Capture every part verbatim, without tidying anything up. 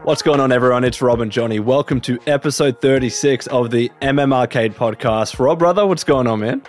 What's going on, everyone? It's Rob and Johnny. Welcome to episode thirty-six of the M M Arcade podcast. Rob, brother, what's going on, man?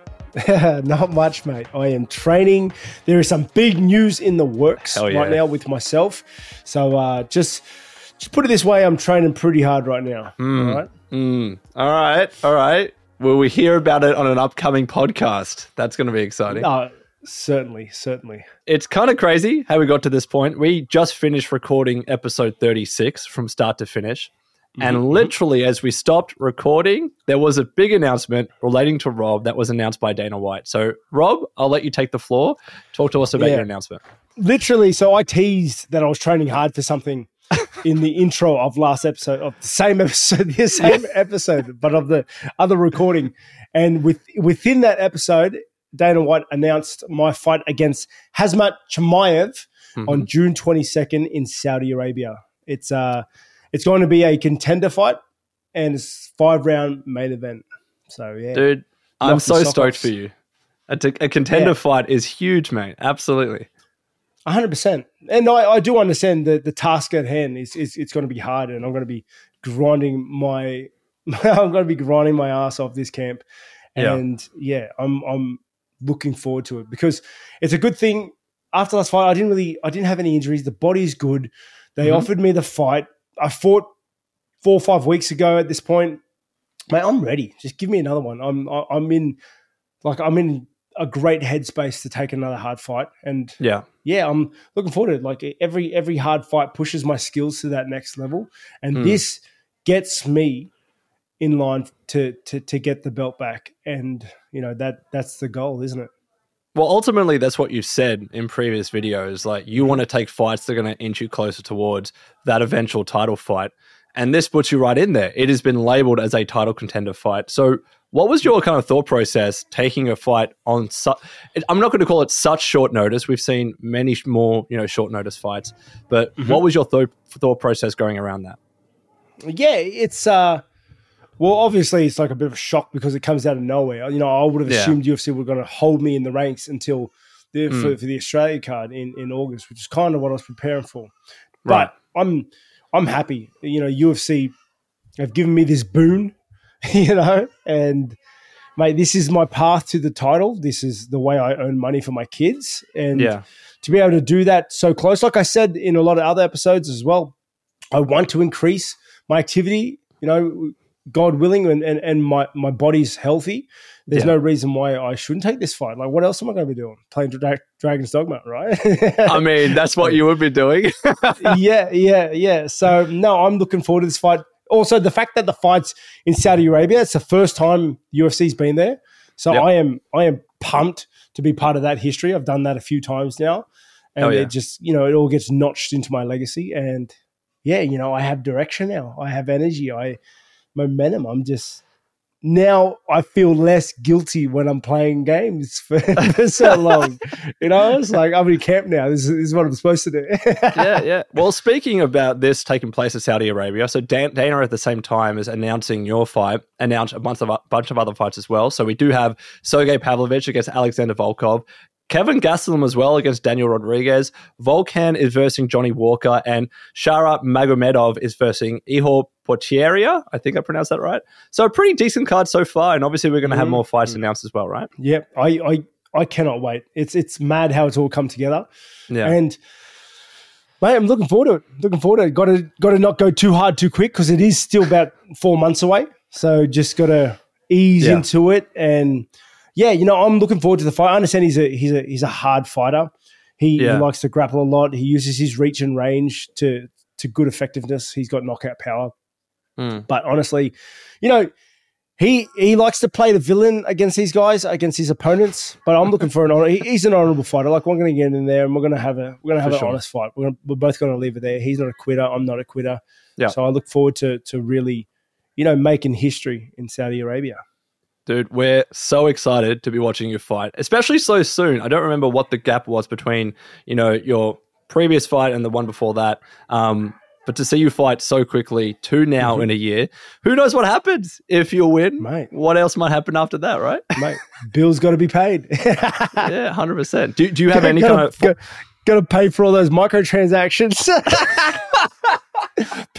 Not much, mate. I am training. There is some big news in the works yeah. right now with myself. So uh, just, just put it this way, I'm training pretty hard right now. Mm. All right? Mm. All right. All right. Will we hear about it on an upcoming podcast? That's going to be exciting. Uh, certainly, certainly. It's kind of crazy how we got to this point. We just finished recording episode thirty-six from start to finish. Mm-hmm. And literally, as we stopped recording, there was a big announcement relating to Rob that was announced by Dana White. So, Rob, I'll let you take the floor. Talk to us about yeah. your announcement. Literally, so I teased that I was training hard for something in the intro of last episode, of the same episode, the same episode, but of the other recording. And with within that episode, Dana White announced my fight against Khamzat Chimaev mm-hmm. on June twenty-second in Saudi Arabia. It's uh, it's going to be a contender fight, and it's five round main event. So yeah, dude, I'm so stoked for you. A, t- a contender yeah. fight is huge, mate. Absolutely, one hundred percent. And I, I do understand that the task at hand is, is it's going to be hard, and I'm going to be grinding my I'm going to be grinding my ass off this camp. And yeah, yeah I'm I'm. looking forward to it because it's a good thing. After last fight, I didn't really, I didn't have any injuries. The body's good. They mm-hmm. offered me the fight. I fought four or five weeks ago at this point. Mate, I'm ready. Just give me another one. I'm, I'm in, like, I'm in a great headspace to take another hard fight. And yeah, yeah, I'm looking forward to it. Like every, every hard fight pushes my skills to that next level. And mm. this gets me in line to, to to get the belt back. And, you know, that that's the goal, isn't it? Well, ultimately, that's what you've said in previous videos. Like, you want to take fights that are going to inch you closer towards that eventual title fight. And this puts you right in there. It has been labeled as a title contender fight. So what was your kind of thought process taking a fight on su- I'm not going to call it such short notice. We've seen many more, you know, short notice fights. But mm-hmm. what was your th- thought process going around that? Yeah, it's... uh Well, obviously, it's like a bit of a shock because it comes out of nowhere. You know, I would have yeah. assumed U F C were going to hold me in the ranks until the, mm. for, for the Australia card in, in August, which is kind of what I was preparing for. Right. But I'm I'm happy. You know, U F C have given me this boon, you know, and, mate, this is my path to the title. This is the way I earn money for my kids. And yeah. to be able to do that so close, like I said in a lot of other episodes as well, I want to increase my activity, you know, God willing, and, and, and my, my body's healthy. There's yeah. no reason why I shouldn't take this fight. Like, what else am I going to be doing? Playing Dra- Dragon's Dogma, right? I mean, that's what you would be doing. yeah, yeah, yeah. So, no, I'm looking forward to this fight. Also, the fact that the fight's in Saudi Arabia, it's the first time U F C's been there. So yep. I am I am pumped to be part of that history. I've done that a few times now. And oh, yeah. it just, you know, it all gets notched into my legacy. And, yeah, you know, I have direction now. I have energy. I... momentum. I'm just now I feel less guilty when I'm playing games for, for so long. You know, it's like I'm in camp now. This is, this is what I'm supposed to do. yeah, yeah. Well, speaking about this taking place in Saudi Arabia, so Dan, Dana at the same time as announcing your fight, announced a bunch of a bunch of other fights as well. So we do have Sergey Pavlovich against Alexander Volkov. Kevin Gastelum as well against Daniel Rodriguez. Volkan is versing Johnny Walker, and Sharat Magomedov is versing Ihor Potieria. I think I pronounced that right. So a pretty decent card so far, and obviously we're going to have more fights mm-hmm. announced as well, right? Yep, I, I I cannot wait. It's it's mad how it's all come together. Yeah, and mate, I'm looking forward to it. Looking forward to it. Got to got to not go too hard too quick because it is still about four months away. So just got to ease yeah. into it and. Yeah, you know, I'm looking forward to the fight. I understand he's a he's a he's a hard fighter. He, yeah. he likes to grapple a lot. He uses his reach and range to to good effectiveness. He's got knockout power. Mm. But honestly, you know, he he likes to play the villain against these guys, against his opponents. But I'm looking for an honor. He, he's an honorable fighter. Like we're going to get in there and we're going to have a we're going to have for an sure. honest fight. We're gonna, we're both going to leave it there. He's not a quitter. I'm not a quitter. Yeah. So I look forward to to really, you know, making history in Saudi Arabia. Dude, we're so excited to be watching you fight, especially so soon. I don't remember what the gap was between, you know, your previous fight and the one before that. Um, but to see you fight so quickly, two now mm-hmm. in a year, who knows what happens if you win? Mate. What else might happen after that, right? Mate, bills got to be paid. Yeah, one hundred percent. Do, do you have any gotta, kind of... Got, got to pay for all those microtransactions.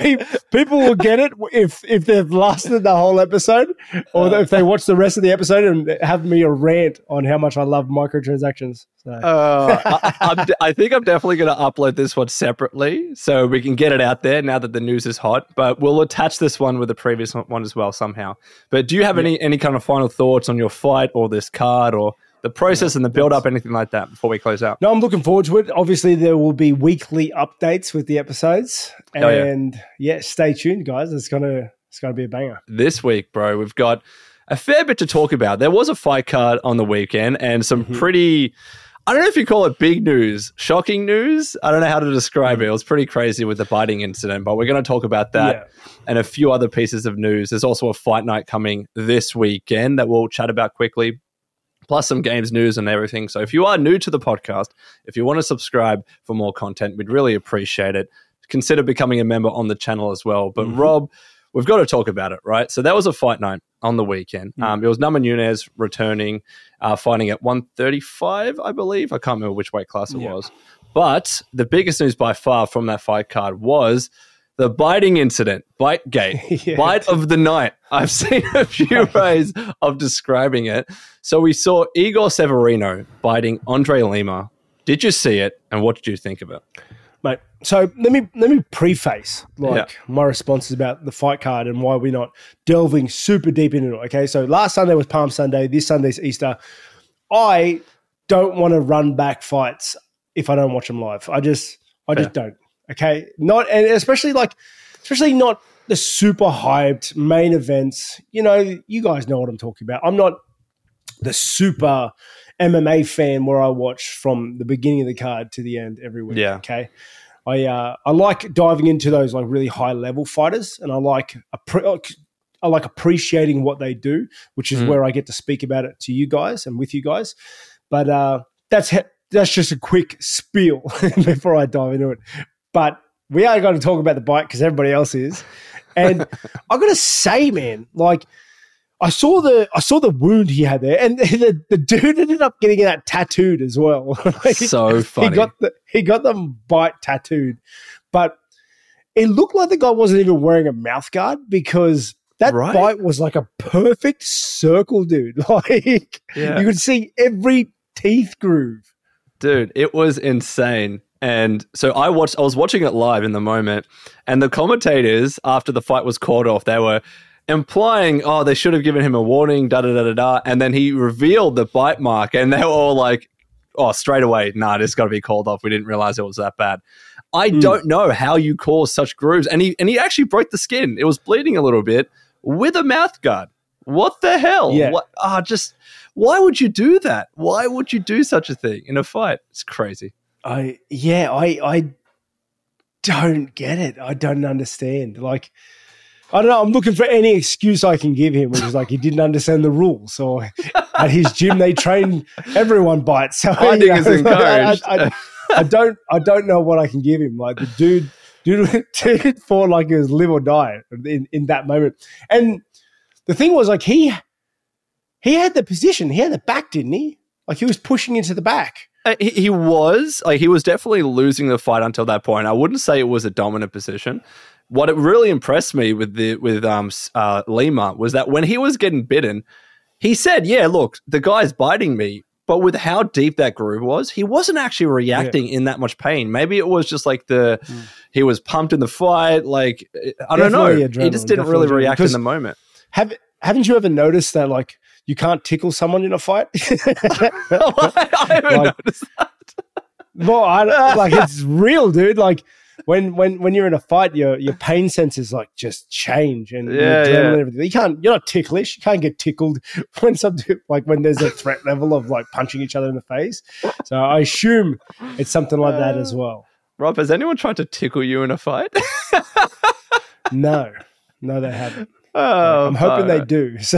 people, people will get it if if they've lasted the whole episode, or if they watch the rest of the episode and have me a rant on how much I love microtransactions. So. Uh, I, I'm de- I think I'm definitely going to upload this one separately so we can get it out there now that the news is hot. But we'll attach this one with the previous one as well somehow. But do you have yeah. any any kind of final thoughts on your fight or this card or the process and the build-up, anything like that, before we close out? No, I'm looking forward to it. Obviously, there will be weekly updates with the episodes. And, oh, yeah. yeah, stay tuned, guys. It's going to it's gonna be a banger. This week, bro, we've got a fair bit to talk about. There was a fight card on the weekend and some mm-hmm. pretty... I don't know if you call it big news, shocking news. I don't know how to describe mm-hmm. it. It was pretty crazy with the biting incident, but we're going to talk about that yeah. and a few other pieces of news. There's also a fight night coming this weekend that we'll chat about quickly, plus some games news and everything. So if you are new to the podcast, if you want to subscribe for more content, we'd really appreciate it. Consider becoming a member on the channel as well. But mm-hmm. Rob, we've got to talk about it, right? So that was a fight night on the weekend. Mm-hmm. Um, it was Nama Nunes returning, uh, fighting at one thirty-five, I believe. I can't remember which weight class it yeah. was. But the biggest news by far from that fight card was the biting incident, bite gate, yeah. bite of the night. I've seen a few ways of describing it. So we saw Igor Severino biting Andre Lima. Did you see it? And what did you think of it? Mate, so let me let me preface like yeah. my responses about the fight card and why we're not delving super deep into it. Okay, so last Sunday was Palm Sunday. This Sunday's Easter. I don't want to run back fights if I don't watch them live. I just I just yeah. don't. Okay, not and especially like especially not the super hyped main events. You know, you guys know what I'm talking about. I'm not the super M M A fan where I watch from the beginning of the card to the end every week. Yeah. Okay. I uh, I like diving into those like really high level fighters, and I like appre- I like appreciating what they do, which is mm. where I get to speak about it to you guys and with you guys. But uh, that's he- that's just a quick spiel before I dive into it. But we are going to talk about the bite because everybody else is, and I got to say, man, like. I saw the I saw the wound he had there, and the, the dude ended up getting that tattooed as well. Like, so funny. He got the he got the bite tattooed, but it looked like the guy wasn't even wearing a mouth guard because that right? bite was like a perfect circle, dude. Like yeah. you could see every teeth groove. Dude, it was insane. And so I watched. I was watching it live in the moment, and the commentators after the fight was called off, they were implying, oh, they should have given him a warning, da da da da da. And then he revealed the bite mark, and they were all like, oh, straight away, nah, this got to be called off. We didn't realize it was that bad. I mm. don't know how you cause such grooves. And he and he actually broke the skin. It was bleeding a little bit with a mouth guard. What the hell? Yeah. What? Ah, just why would you do that? Why would you do such a thing in a fight? It's crazy. I yeah, I I don't get it. I don't understand. Like. I don't know. I'm looking for any excuse I can give him, which is like he didn't understand the rules. Or at his gym, they train everyone bites. So I think it's encouraged. I, I, I don't. I don't know what I can give him. Like the dude, dude, dude fought like it was live or die in, in that moment. And the thing was, like he he had the position. He had the back, didn't he? Like he was pushing into the back. Uh, he, he was like he was definitely losing the fight until that point. I wouldn't say it was a dominant position. What it really impressed me with the with um uh, Lima was that when he was getting bitten, he said, "Yeah, look, the guy's biting me." But with how deep that groove was, he wasn't actually reacting yeah. in that much pain. Maybe it was just like the mm. he was pumped in the fight. Like I don't know, he just didn't really adrenaline. react in the moment. Have haven't you ever noticed that like you can't tickle someone in a fight? I haven't like, noticed that. Well, I like it's real, dude. Like. When when when you're in a fight, your your pain sensors like just change and yeah, yeah. and everything. You can't. You're not ticklish. You can't get tickled when some like when there's a threat level of like punching each other in the face. So I assume it's something like uh, that as well. Rob, has anyone tried to tickle you in a fight? no, no, they haven't. Oh, I'm hoping they do. So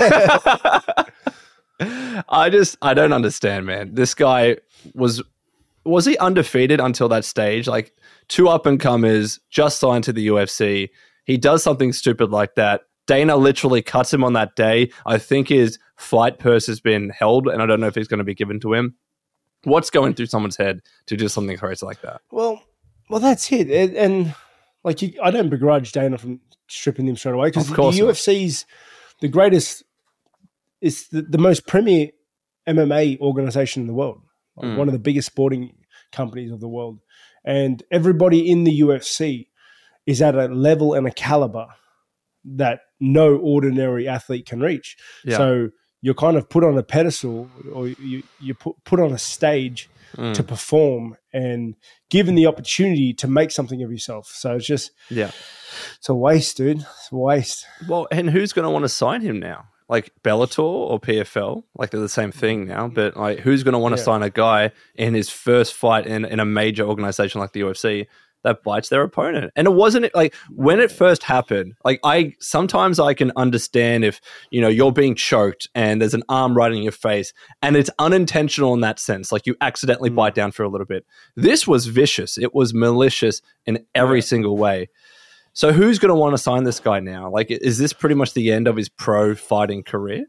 I just I don't understand, man. This guy was was he undefeated until that stage? Like. Two up-and-comers, just signed to the U F C. He does something stupid like that. Dana literally cuts him on that day. I think his fight purse has been held, and I don't know if it's going to be given to him. What's going through someone's head to do something crazy like that? Well, well, that's it. it and like you, I don't begrudge Dana from stripping him straight away because Of the course not. U F C's the greatest, it's the, the most premier M M A organization in the world, like Mm. one of the biggest sporting companies of the world. And everybody in the U F C is at a level and a caliber that no ordinary athlete can reach. Yeah. So you're kind of put on a pedestal, or you you put put on a stage Mm. to perform and given the opportunity to make something of yourself. So it's just Yeah. it's a waste, dude. It's a waste. Well, and who's going to want to sign him now? Like Bellator or P F L? Like they're the same thing now. But like, who's going to want to Yeah. sign a guy in his first fight in, in a major organization like the U F C that bites their opponent? And it wasn't like when it first happened. Like I sometimes I can understand if you know you're being choked and there's an arm right in your face and it's unintentional in that sense. Like you accidentally Mm. bite down for a little bit. This was vicious. It was malicious in every Yeah. single way. So who's going to want to sign this guy now? Like, is this pretty much the end of his pro fighting career?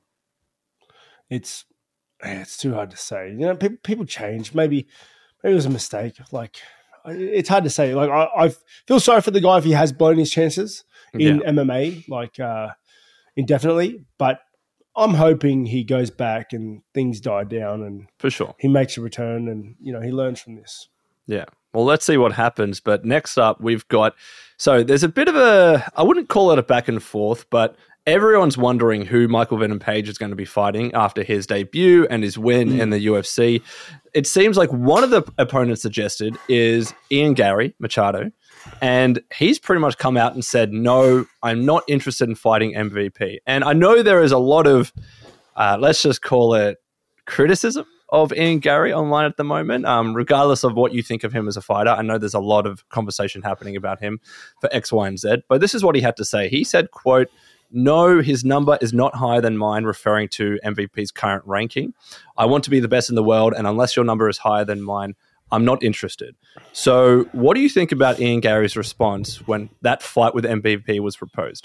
It's it's too hard to say. You know, people people change. Maybe maybe it was a mistake. Like it's hard to say. Like I, I feel sorry for the guy if he has blown his chances in Yeah. M M A, like uh, indefinitely. But I'm hoping he goes back and things die down and For sure. he makes a return and you know he learns from this. Yeah. Well, let's see what happens. But next up, we've got. So there's a bit of a. I wouldn't call it a back and forth, but everyone's wondering who Michael Venom Page is going to be fighting after his debut and his win Mm. in the U F C. It seems like one of the opponents suggested is Ian Gary Machado. And he's pretty much come out and said, no, I'm not interested in fighting M V P. And I know there is a lot of, uh, let's just call it criticism of Ian Gary online at the moment, um, regardless of what you think of him as a fighter. I know there's a lot of conversation happening about him for X, Y, and Z. But this is what he had to say. He said, quote, no, his number is not higher than mine, referring to M V P's current ranking. I want to be the best in the world, and unless your number is higher than mine, I'm not interested. So what do you think about Ian Gary's response when that fight with M V P was proposed?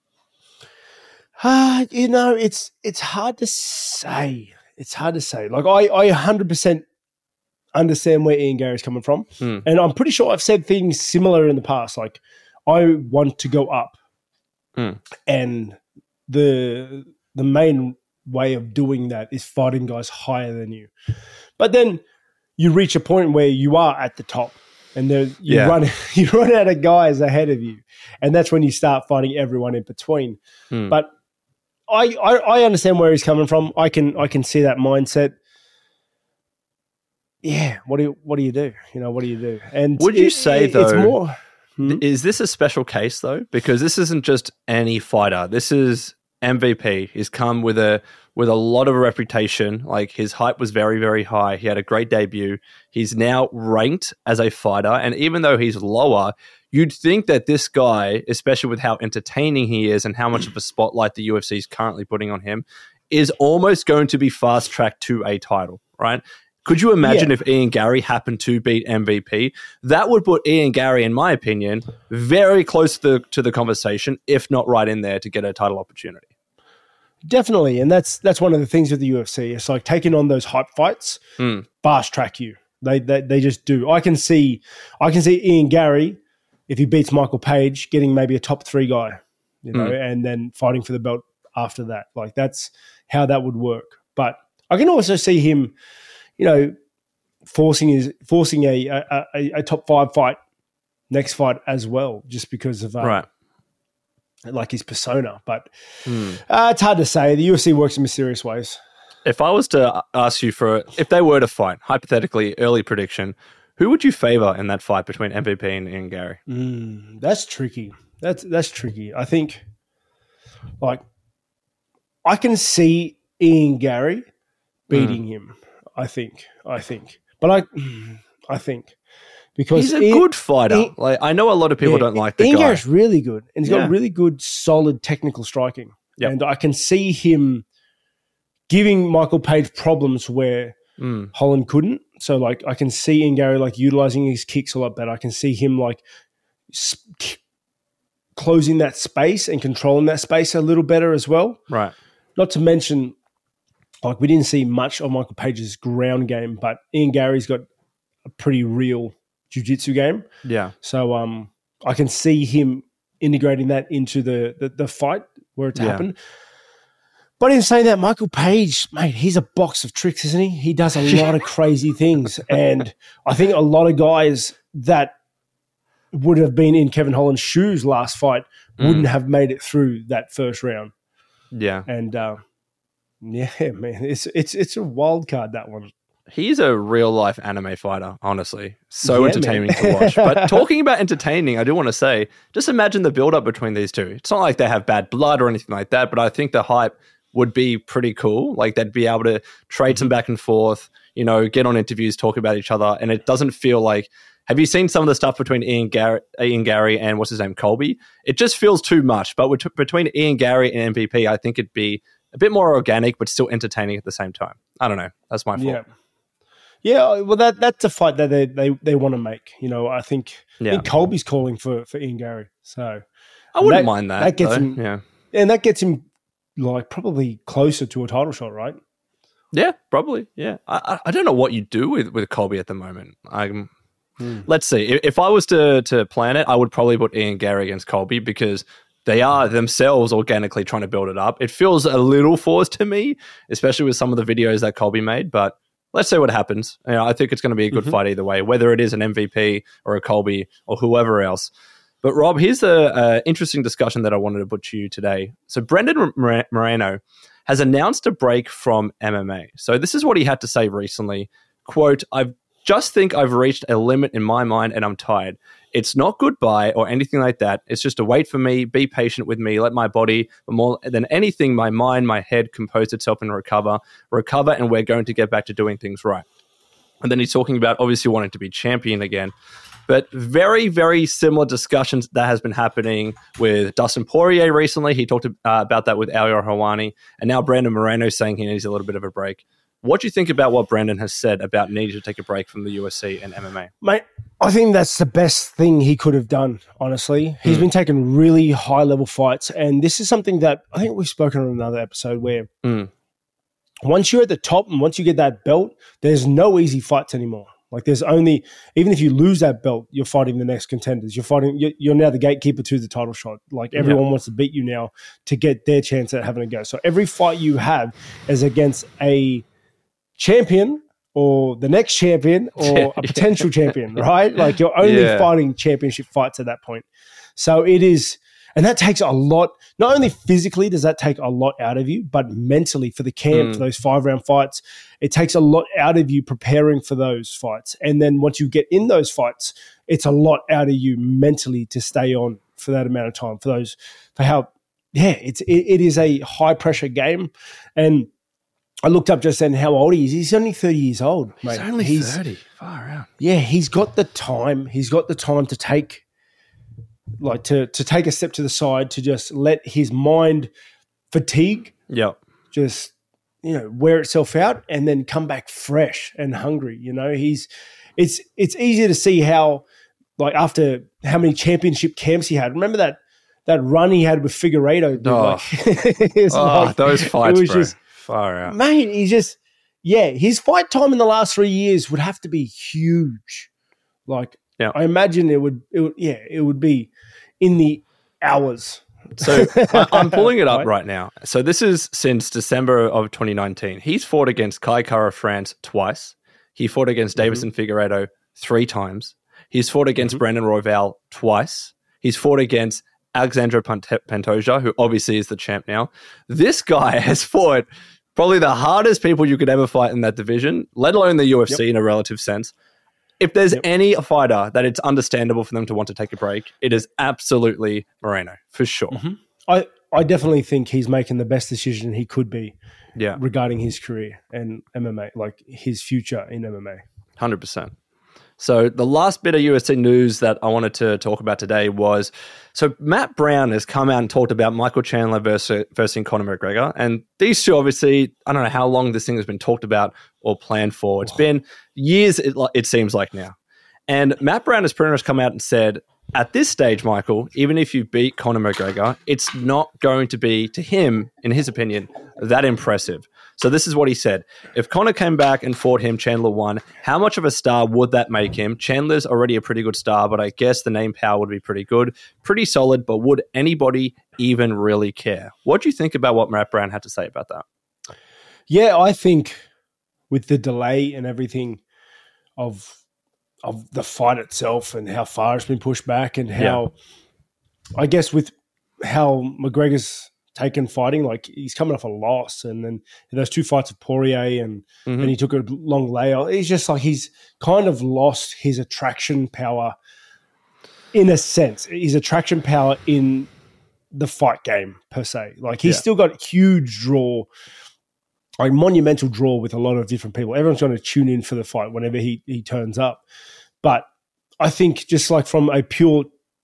Uh, you know, it's it's hard to say. It's hard to say. Like I, I one hundred percent understand where Ian Gary's coming from. Hmm. And I'm pretty sure I've said things similar in the past. Like I want to go up. Hmm. And the the main way of doing that is fighting guys higher than you. But then you reach a point where you are at the top and there, you Yeah. run you run out of guys ahead of you. And that's when you start fighting everyone in between. Hmm. But I, I, I understand where he's coming from. I can I can see that mindset. Yeah, what do you what do you do? You know, what do you do? And Would you it- say, it- though, it's more Hmm? Is this a special case, though? Because this isn't just any fighter. This is M V P. He's come with a with a lot of reputation. Like his hype was very, very high. He had a great debut. He's now ranked as a fighter. And even though he's lower, you'd think that this guy, especially with how entertaining he is and how much of a spotlight the U F C is currently putting on him, is almost going to be fast-tracked to a title, right? Could you imagine Yeah. if Ian Gary happened to beat M V P? That would put Ian Gary, in my opinion, very close to the, to the conversation, if not right in there to get a title opportunity. Definitely, and that's that's one of the things with the U F C. It's like taking on those hype fights, Mm. fast track you. They, they they just do. I can see I can see Ian Gary if he beats Michael Page getting maybe a top three guy, you know, Mm. and then fighting for the belt after that. Like that's how that would work. But I can also see him, you know, forcing his forcing a a, a, a top five fight next fight as well, just because of um, Right. like his persona. But Hmm. uh, it's hard to say. The U F C works in mysterious ways. If I was to ask you for, if they were to fight, hypothetically, early prediction, who would you favor in that fight between M V P and Ian Gary? Mm, that's tricky. That's that's tricky. I think, like, I can see Ian Gary beating him. I think. I think. But I, I think because He's a Ian- good fighter. Ian- like I know a lot of people yeah, don't like the Ian guy. Gary's really good, and he's Yeah. got really good, solid technical striking. Yep. And I can see him giving Michael Page problems where Mm. Holland couldn't. So like I can see Ian Gary like utilizing his kicks a lot better. I can see him like sp- closing that space and controlling that space a little better as well. Right. Not to mention, like we didn't see much of Michael Page's ground game, but Ian Gary's got a pretty real jiu-jitsu game. Yeah. So um, I can see him integrating that into the the, the fight where it's Yeah. happened. But in saying that, Michael Page, mate, he's a box of tricks, isn't he? He does a lot of crazy things. And I think a lot of guys that would have been in Kevin Holland's shoes last fight wouldn't Mm. have made it through that first round. Yeah. And uh, yeah, man, it's it's it's a wild card, that one. He's a real life anime fighter, honestly. So Yeah, entertaining man. to watch. But talking about entertaining, I do want to say, just imagine the build up between these two. It's not like they have bad blood or anything like that, but I think the hype would be pretty cool. Like they'd be able to trade some back and forth, you know, get on interviews, talk about each other. And it doesn't feel like, have you seen some of the stuff between Ian Gary, Ian Gary and what's his name, Colby? It just feels too much. But with, between Ian Gary and M V P, I think it'd be a bit more organic, but still entertaining at the same time. I don't know. That's my fault. Yeah. Yeah, well, that that's a fight that they they, they want to make. You know, I think, Yeah. I think Colby's calling for, for Ian Gary. So I wouldn't that- mind that. that gets though. him- Yeah. and that gets him like probably closer to a title shot, right? Yeah, probably. Yeah, I, I I don't know what you do with, with Colby at the moment. Um, Hmm. Let's see. If, if I was to to plan it, I would probably put Ian Gary against Colby because they are themselves organically trying to build it up. It feels a little forced to me, especially with some of the videos that Colby made. But let's see what happens. You know, I think it's going to be a good Mhm. fight either way, whether it is an M V P or a Colby or whoever else. But Rob, here's a, a interesting discussion that I wanted to put to you today. So Brendan Mor- Moreno has announced a break from M M A. So this is what he had to say recently. Quote, "I just think I've reached a limit in my mind and I'm tired. It's not goodbye or anything like that. It's just a wait for me, be patient with me, let my body, but more than anything, my mind, my head compose itself and recover, recover, and we're going to get back to doing things right." And then he's talking about obviously wanting to be champion again. But very, very similar discussions that has been happening with Dustin Poirier recently. He talked uh, about that with Ariel Helwani. And now Brandon Moreno saying he needs a little bit of a break. What do you think about what Brandon has said about needing to take a break from the U F C and M M A? Mate, I think that's the best thing he could have done, honestly. He's Mm. been taking really high-level fights, and this is something that I think we've spoken on another episode where Mm. once you're at the top and once you get that belt, there's no easy fights anymore. Like there's only, even if you lose that belt, you're fighting the next contenders. You're fighting, you're, you're now the gatekeeper to the title shot. Like everyone Yeah. wants to beat you now to get their chance at having a go. So every fight you have is against a champion or the next champion or a potential champion, right? Like you're only Yeah. fighting championship fights at that point. So it is, and that takes a lot, not only physically does that take a lot out of you, but mentally for the camp, Mm. for those five round fights, it takes a lot out of you preparing for those fights. And then once you get in those fights, it's a lot out of you mentally to stay on for that amount of time, for those, for how, yeah, it's, it, it is a high pressure game. And I looked up just then how old he is. He's only thirty years old. He's mate. only thirty. Far out. Yeah, he's got the time. He's got the time to take, like to to take a step to the side, to just let his mind fatigue, Yeah. just you know wear itself out, and then come back fresh and hungry. You know, he's it's it's easy to see how like after how many championship camps he had. Remember that that run he had with Figueiredo? dude? Oh. Like, it's Oh, like- those fights, it was bro. just Far out. mate, he just, yeah, his fight time in the last three years would have to be huge. Like, Yeah. I imagine it would, it would, yeah, it would be in the hours. So I, I'm pulling it up Right. right now. So this is since December of twenty nineteen. He's fought against Kai Kara France twice. He fought against Mm-hmm. Davison Figueiredo three times. He's fought against Mhm. Brandon Royval twice. He's fought against Alexandre Pant- Pantoja, who obviously is the champ now. This guy has fought probably the hardest people you could ever fight in that division, let alone the U F C Yep. in a relative sense. If there's Yep. any fighter that it's understandable for them to want to take a break, it is absolutely Moreno, for sure. Mhm. I, I definitely think he's making the best decision he could be Yeah, regarding his career and M M A, like his future in M M A. one hundred percent. So the last bit of U F C news that I wanted to talk about today was, so Matt Brown has come out and talked about Michael Chandler versus, versus Conor McGregor. And these two, obviously, I don't know how long this thing has been talked about or planned for. It's been years, it, it seems like now. And Matt Brown has pretty much come out and said, at this stage, Michael, even if you beat Conor McGregor, it's not going to be, to him, in his opinion, that impressive. So this is what he said. If Conor came back and fought him, Chandler won, how much of a star would that make him? Chandler's already a pretty good star, but I guess the name power would be pretty good. Pretty solid, but would anybody even really care? What do you think about what Matt Brown had to say about that? Yeah, I think with the delay and everything of of the fight itself and how far it's been pushed back and how, yeah. I guess with how McGregor's taken fighting, like he's coming off a loss and then those two fights of Poirier and, mm-hmm. and he took a long layout. It's just like he's kind of lost his attraction power in a sense. His attraction power in the fight game per se. Like he's yeah. still got huge draw, like monumental draw with a lot of different people. Everyone's going to tune in for the fight whenever he, he turns up. But I think just like from a pure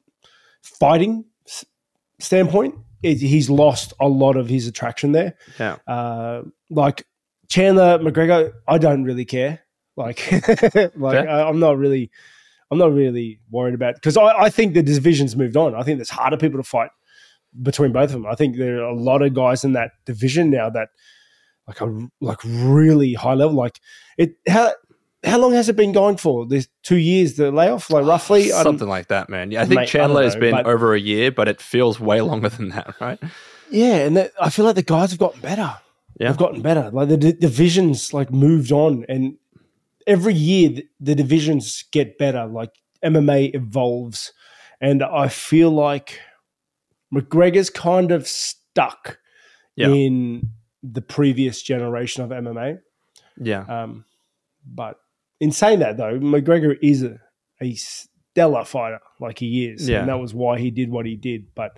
fighting s- standpoint, it, he's lost a lot of his attraction there. Yeah. Uh, like Chandler McGregor, I don't really care. Like, like I, I'm not really, I'm not really worried about because I, I think the division's moved on. I think there's harder people to fight between both of them. I think there are a lot of guys in that division now that. Like a like really high level. Like it, how how long has it been going for? There's two years the layoff, like roughly something like that, man. Yeah, I think mate, Chandler I know, has been but, over a year, but it feels way longer than that, right? Yeah, and that, I feel like the guys have gotten better. Yeah, they've gotten better. Like the d- divisions like moved on, and every year the, the divisions get better. Like M M A evolves, and I feel like McGregor's kind of stuck yeah. in. The previous generation of M M A. Yeah. Um, but in saying that, though, McGregor is a, a stellar fighter, like he is. Yeah. And that was why he did what he did. But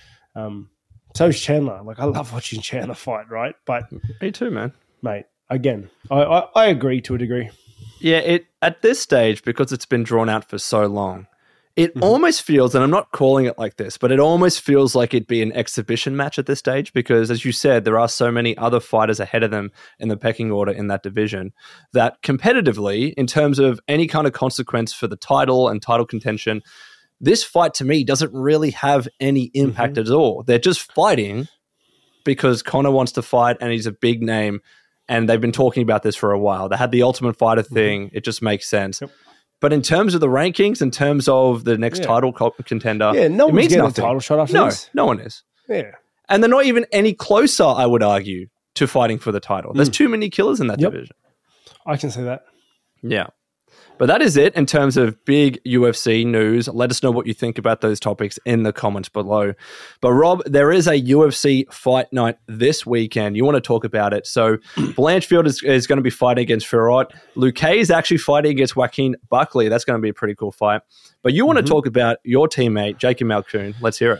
um, so is Chandler. Like, I love watching Chandler fight, right? But me too, man. Mate, again, I, I, I agree to a degree. Yeah, it at this stage, because it's been drawn out for so long, it mm-hmm. almost feels, and I'm not calling it like this, but it almost feels like it'd be an exhibition match at this stage because, as you said, there are so many other fighters ahead of them in the pecking order in that division that competitively, in terms of any kind of consequence for the title and title contention, this fight to me doesn't really have any impact mm-hmm. at all. They're just fighting because Conor wants to fight and he's a big name and they've been talking about this for a while. They had the Ultimate Fighter thing. Mm-hmm. It just makes sense. Yep. But in terms of the rankings, in terms of the next yeah. title co- contender, yeah, no it one's means getting nothing. a title shot after no, this. No one is. Yeah. And they're not even any closer, I would argue, to fighting for the title. There's mm. too many killers in that yep. division. I can see that. Yeah. But that is it in terms of big U F C news. Let us know what you think about those topics in the comments below. But Rob, there is a U F C fight night this weekend. You want to talk about it. So Blanchfield is, is going to be fighting against Fiorot. Luque is actually fighting against Joaquin Buckley. That's going to be a pretty cool fight. But you want mm-hmm. to talk about your teammate, Jacob Malkoun. Let's hear it.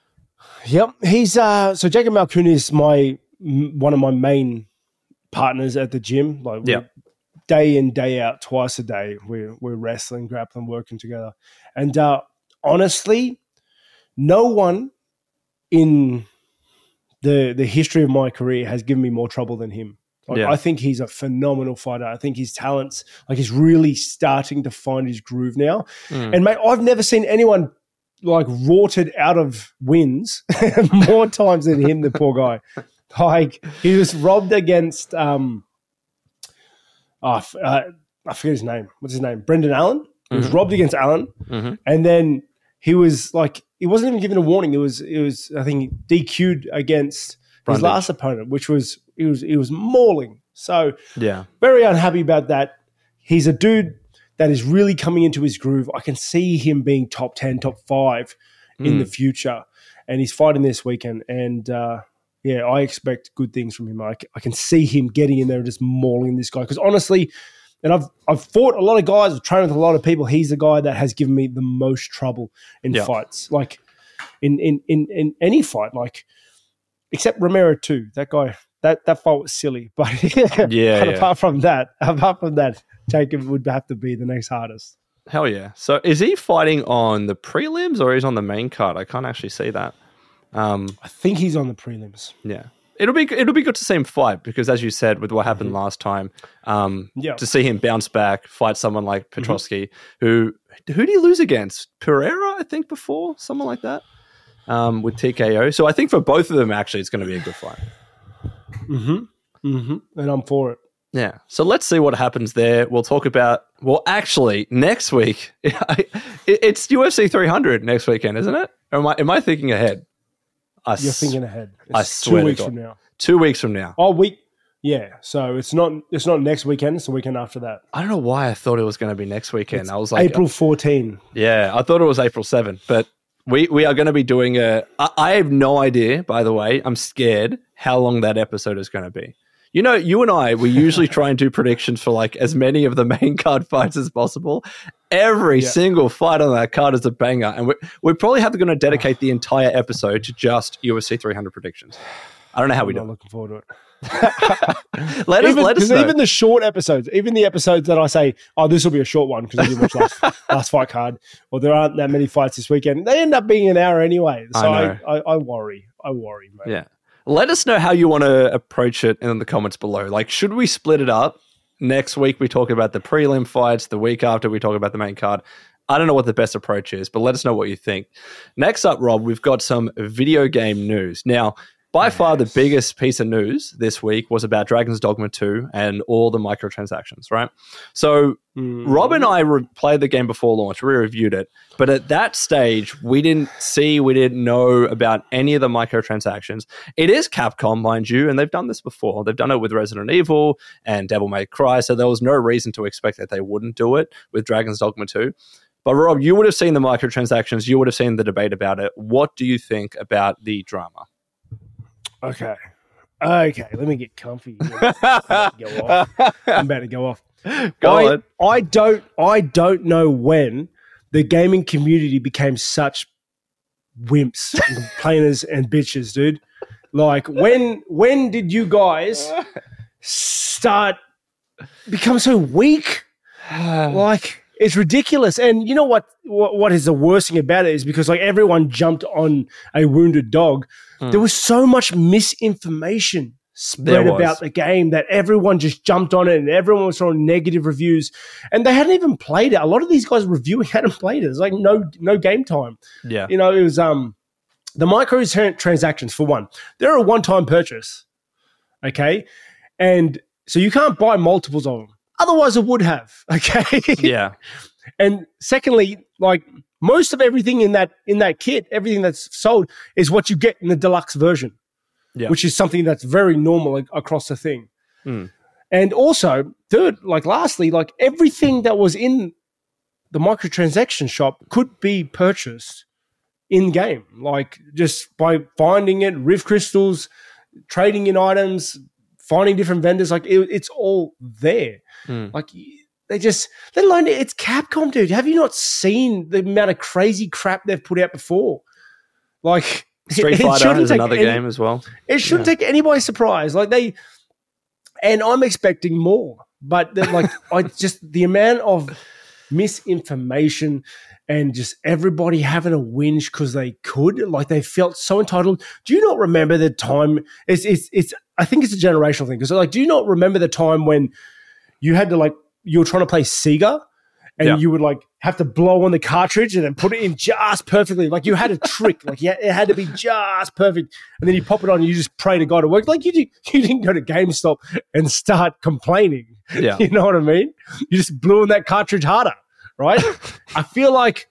Yep. He's uh, so Jacob Malkoun is my one of my main partners at the gym. Like yeah. Day in, day out, twice a day, we're, we're wrestling, grappling, working together. And uh, honestly, no one in the the history of my career has given me more trouble than him. Like, yeah. I think he's a phenomenal fighter. I think his talents, like he's really starting to find his groove now. Mm. And mate, I've never seen anyone like rorted out of wins more times than him, the poor guy. Like he was robbed against... Um, Oh, uh, I forget his name. What's his name? Brendan Allen. He was mm-hmm. robbed against Allen, mm-hmm. and then he was like, he wasn't even given a warning. It was, it was, I think, D Q'd against Brundage. His last opponent, which was, he was, he was mauling. So, yeah, very unhappy about that. He's a dude that is really coming into his groove. I can see him being top ten, top five mm. in the future, and he's fighting this weekend, and. uh Yeah, I expect good things from him. I, I can see him getting in there and just mauling this guy. Because honestly, and I've I've fought a lot of guys, I've trained with a lot of people. He's the guy that has given me the most trouble in yeah. fights. Like in, in in in any fight, like except Romero too. That guy, that that fight was silly. But yeah, yeah, but yeah. apart from that, apart from that, Jacob would have to be the next hardest. Hell yeah. So is he fighting on the prelims or is he on the main card? I can't actually see that. Um, I think he's on the prelims. Yeah, it'll be it'll be good to see him fight because, as you said, with what happened mm-hmm. last time, um, yeah. to see him bounce back, fight someone like Petroski, mm-hmm. who who did he lose against? Pereira, I think, before someone like that, um, with T K O. So I think for both of them, actually, it's going to be a good fight. Mm-hmm. Mm-hmm. And I'm for it. Yeah. So let's see what happens there. We'll talk about, well, actually, next week, it's U F C three hundred next weekend, isn't it? Or am I, am I thinking ahead? I You're thinking ahead. It's I swear two weeks to God. from now. Two weeks from now. Oh, week. Yeah. So it's not it's not next weekend. It's the weekend after that. I don't know why I thought it was going to be next weekend. It's I was like, April fourteenth. Yeah, I thought it was April seventh, but we, we are going to be doing a. I, I have no idea, by the way. I'm scared how long that episode is going to be. You know, you and I, we usually try and do predictions for like as many of the main card fights as possible. Every yeah. single fight on that card is a banger. And we're, we're probably have going to dedicate the entire episode to just U F C three hundred predictions. I don't know how I'm we do not it. looking forward to it. let even, us, let us know. Even the short episodes, even the episodes that I say, oh, this will be a short one because I didn't watch last, last fight card, or there aren't that many fights this weekend, they end up being an hour anyway. So I, I, I, I worry. I worry, mate. Yeah. Let us know how you want to approach it in the comments below. Like, should we split it up? Next week we talk about the prelim fights. The week after we talk about the main card. I don't know what the best approach is, but let us know what you think. Next up, Rob, we've got some video game news. Now, by yes. far the biggest piece of news this week was about Dragon's Dogma two and all the microtransactions, right? So mm. Rob and I re- played the game before launch. We reviewed it. But at that stage, we didn't see, we didn't know about any of the microtransactions. It is Capcom, mind you, and they've done this before. They've done it with Resident Evil and Devil May Cry, so there was no reason to expect that they wouldn't do it with Dragon's Dogma two. But Rob, you would have seen the microtransactions. You would have seen the debate about it. What do you think about the drama? Okay. Okay, let me get comfy. I'm about to go off. I'm about to go off. Go I, on. I don't I don't know when the gaming community became such wimps, and complainers and bitches, dude. Like when when did you guys start become so weak? Like it's ridiculous. And you know what, what what is the worst thing about it is because like everyone jumped on a wounded dog. Mm. There was so much misinformation spread about the game that everyone just jumped on it and everyone was throwing negative reviews and they hadn't even played it. A lot of these guys reviewing hadn't played it. It's like no no game time. Yeah. You know, it was um the microtransactions for one. They're a one-time purchase. Okay? And so you can't buy multiples of them. Otherwise, it would have, okay? Yeah. And secondly, like most of everything in that in that kit, everything that's sold is what you get in the deluxe version, yeah. which is something that's very normal across the thing. Mm. And also, third, like lastly, like everything that was in the microtransaction shop could be purchased in game, like just by finding it, Rift crystals, trading in items, finding different vendors, like it, it's all there. Mm. Like they just, let alone it's Capcom, dude. Have you not seen the amount of crazy crap they've put out before? Like Street Fighter is another any, game as well. It shouldn't yeah. take anybody by surprise. Like they, and I'm expecting more, but like I just the amount of misinformation and just everybody having a whinge because they could, like they felt so entitled. Do you not remember the time? It's it's it's. I think it's a generational thing because like, do you not remember the time when you had to like you were trying to play Sega and yeah. you would like have to blow on the cartridge and then put it in just perfectly, like you had a trick, like yeah, it had to be just perfect, and then you pop it on and you just pray to God it worked. Like you did, you didn't go to GameStop and start complaining. Yeah, you know what I mean? You just blew on that cartridge harder. Right? I feel like,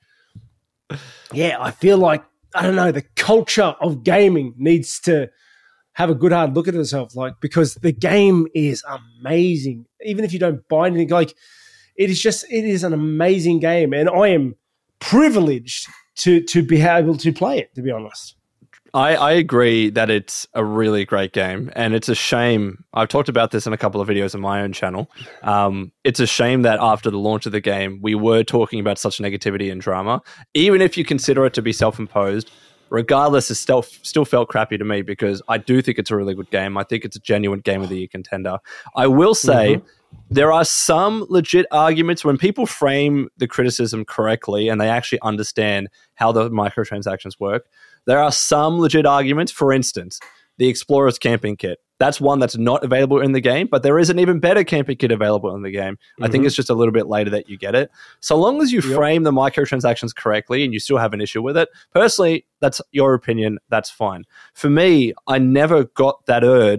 yeah, I feel like, I don't know, the culture of gaming needs to have a good hard look at itself, like, because the game is amazing. Even if you don't buy anything, like, it is just, it is an amazing game. And I am privileged to to be able to play it, to be honest. I, I agree that it's a really great game, and it's a shame. I've talked about this in a couple of videos on my own channel. Um, it's a shame that after the launch of the game, we were talking about such negativity and drama. Even if you consider it to be self-imposed, regardless, it still, still felt crappy to me because I do think it's a really good game. I think it's a genuine Game of the Year contender. I will say mm-hmm. there are some legit arguments when people frame the criticism correctly and they actually understand how the microtransactions work. There are some legit arguments. For instance, the Explorer's Camping Kit. That's one that's not available in the game, but there is an even better camping kit available in the game. Mm-hmm. I think it's just a little bit later that you get it. So long as you yep. frame the microtransactions correctly and you still have an issue with it, personally, that's your opinion. That's fine. For me, I never got that urge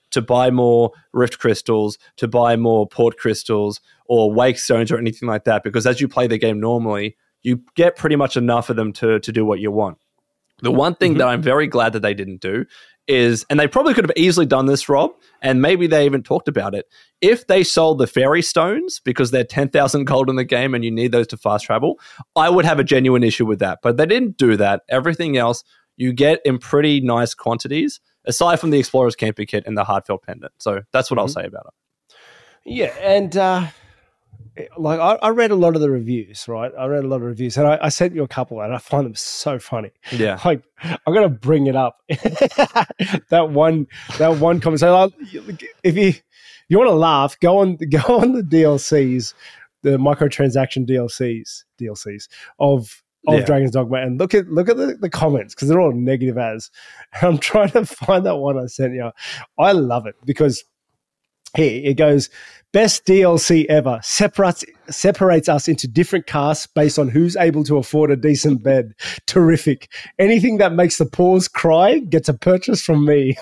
to buy more Rift Crystals, to buy more Port Crystals, or Wake Stones, or anything like that, because as you play the game normally, you get pretty much enough of them to, to do what you want. The one thing mm-hmm. that I'm very glad that they didn't do is, and they probably could have easily done this, Rob, and maybe they even talked about it, if they sold the fairy stones because they're ten thousand gold in the game and you need those to fast travel, I would have a genuine issue with that. But they didn't do that. Everything else you get in pretty nice quantities, aside from the Explorer's Camping Kit and the Heartfelt Pendant. So that's what mm-hmm. I'll say about it. Yeah, and uh, like I, I read a lot of the reviews, right? I read a lot of reviews, and I, I sent you a couple, and I find them so funny. Yeah, like I'm gonna bring it up. that one, that one comment. So if you you want to laugh, go on, go on the D L Cs, the microtransaction D L Cs, D L Cs of of yeah. Dragon's Dogma, and look at look at the, the comments because they're all negative as. And I'm trying to find that one I sent you. I love it because here it goes. Best D L C ever. Separates separates us into different castes based on who's able to afford a decent bed. Terrific. Anything that makes the paws cry gets a purchase from me.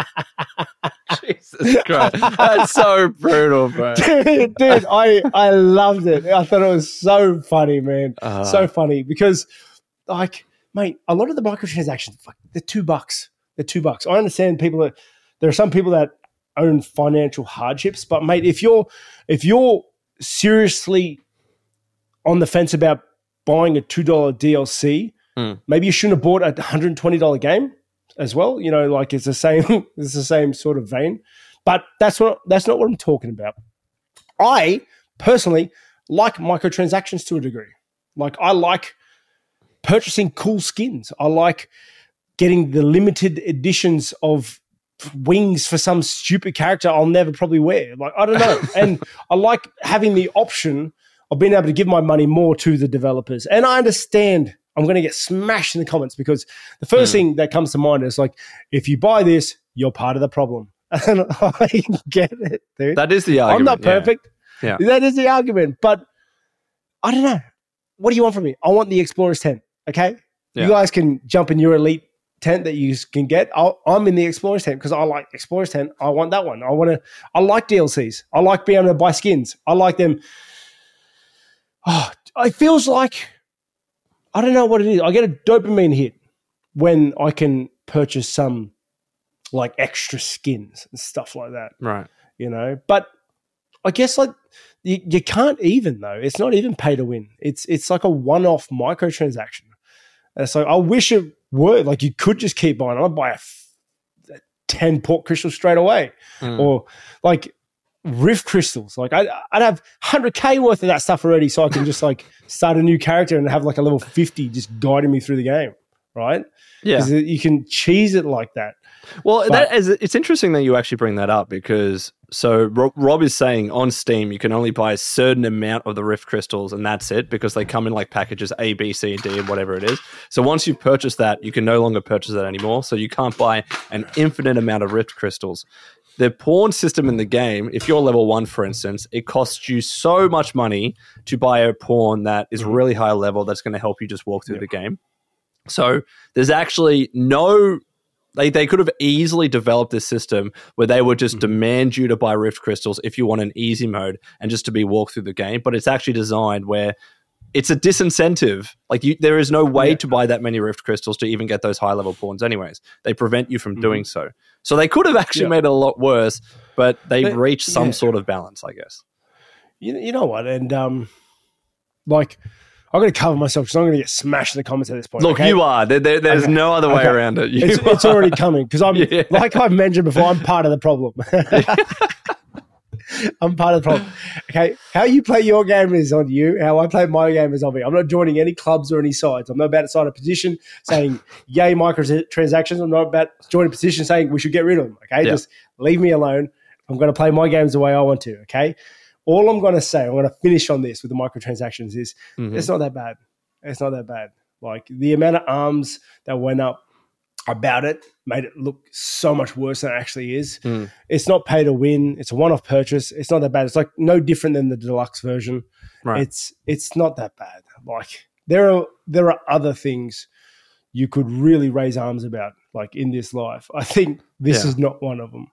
Jesus Christ. That's so brutal, bro. Dude, dude, I, I loved it. I thought it was so funny, man. Uh, so funny because, like, mate, a lot of the microtransactions, fuck, they're two bucks. They're two bucks. I understand people that, there are some people that own financial hardships, but mate, if you're if you're seriously on the fence about buying a two dollar D L C, mm. maybe you shouldn't have bought a one hundred twenty dollars game as well. You know, like it's the same it's the same sort of vein. But that's what that's not what I'm talking about. I personally like microtransactions to a degree. Like I like purchasing cool skins. I like getting the limited editions of wings for some stupid character I'll never probably wear. Like, I don't know. And I like having the option of being able to give my money more to the developers. And I understand I'm going to get smashed in the comments because the first mm. thing that comes to mind is like, if you buy this, you're part of the problem. And I get it, dude. That is the argument. I'm not perfect. Yeah. yeah. That is the argument. But I don't know. What do you want from me? I want the Explorer's tent, okay? Yeah. You guys can jump in your elite tent that you can get. I'll, I'm in the Explorer's tent because I like Explorer's tent. I want that one. I want to. I like D L Cs. I like being able to buy skins. I like them. Oh, it feels like I don't know what it is. I get a dopamine hit when I can purchase some like extra skins and stuff like that. Right. You know, but I guess like you, you can't even though. It's not even pay to win. It's it's like a one-off microtransaction. And so I wish it were like you could just keep buying. I'd buy a, f- a ten port crystals straight away, mm. or like Rift crystals. Like I'd, I'd have one hundred K worth of that stuff already, so I can just like start a new character and have like a level fifty just guiding me through the game, right? Yeah, you can cheese it like that. Well, but, that is, it's interesting that you actually bring that up because so Rob, Rob is saying on Steam you can only buy a certain amount of the Rift crystals and that's it because they come in like packages A, B, C, and D and whatever it is. So once you've purchased that, you can no longer purchase that anymore. So you can't buy an infinite amount of Rift crystals. The pawn system in the game, if you're level one, for instance, it costs you so much money to buy a pawn that is really high level that's going to help you just walk through yeah. the game. So there's actually no... They they could have easily developed this system where they would just mm-hmm. demand you to buy Rift crystals if you want an easy mode and just to be walk through the game. But it's actually designed where it's a disincentive. Like you, there is no way yeah. to buy that many Rift crystals to even get those high level pawns. Anyways, they prevent you from mm-hmm. doing so. So they could have actually yeah. made it a lot worse, but they've but, reached some yeah. sort of balance, I guess. You you know what? And um, like. I'm going to cover myself because I'm going to get smashed in the comments at this point. Look, okay? you are. There, there, there's okay. no other way okay. around it. It's, it's already coming because I'm, yeah. like I've mentioned before, I'm part of the problem. I'm part of the problem. Okay, how you play your game is on you. How I play my game is on me. I'm not joining any clubs or any sides. I'm not about to sign a petition saying, yay, microtransactions. I'm not about joining a petition saying we should get rid of them. Okay, yeah. Just leave me alone. I'm going to play my games the way I want to. Okay. All I'm going to say, I'm going to finish on this with the microtransactions is mm-hmm. it's not that bad. It's not that bad. Like the amount of arms that went up about it made it look so much worse than it actually is. Mm. It's not pay to win. It's a one-off purchase. It's not that bad. It's like no different than the deluxe version. Right. It's it's not that bad. Like there are there are other things you could really raise arms about, like in this life. I think this yeah. is not one of them.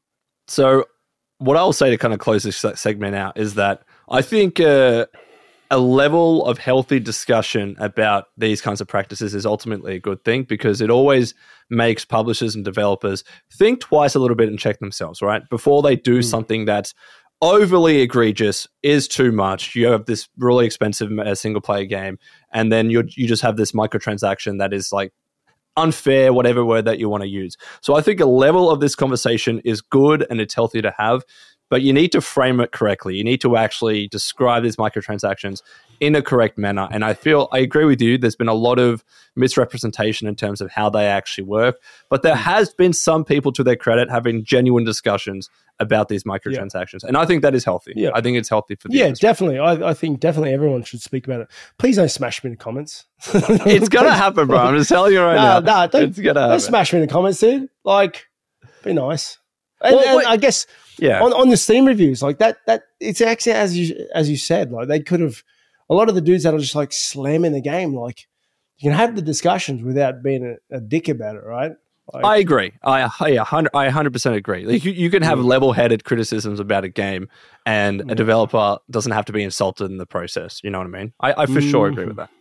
So what I'll say to kind of close this segment out is that I think uh, a level of healthy discussion about these kinds of practices is ultimately a good thing, because it always makes publishers and developers think twice a little bit and check themselves, right? Before they do mm. something that's overly egregious, is too much. You have this really expensive uh, single player game, and then you you just have this microtransaction that is like unfair, whatever word that you want to use. So I think a level of this conversation is good and it's healthy to have, but you need to frame it correctly. You need to actually describe these microtransactions in a correct manner. And I feel, I agree with you, there's been a lot of misrepresentation in terms of how they actually work, but there has been some people, to their credit, having genuine discussions about these microtransactions. Yeah. And I think that is healthy. Yeah. I think it's healthy for the Yeah, industry. definitely. I, I think definitely everyone should speak about it. Please don't smash me in the comments. It's going to happen, bro. I'm just telling you right nah, now. Nah, don't, it's gonna don't happen. smash me in the comments, dude. Like, be nice. And, well, and I guess yeah. on, on the Steam reviews, like that, that it's actually, as you as you said, like they could have, a lot of the dudes that are just like slamming the game, like you can have the discussions without being a, a dick about it, right? Like, I agree. I I one hundred percent agree. Like you, you can have yeah. level-headed criticisms about a game, and yeah. a developer doesn't have to be insulted in the process. You know what I mean? I, I for mm-hmm. sure agree with that.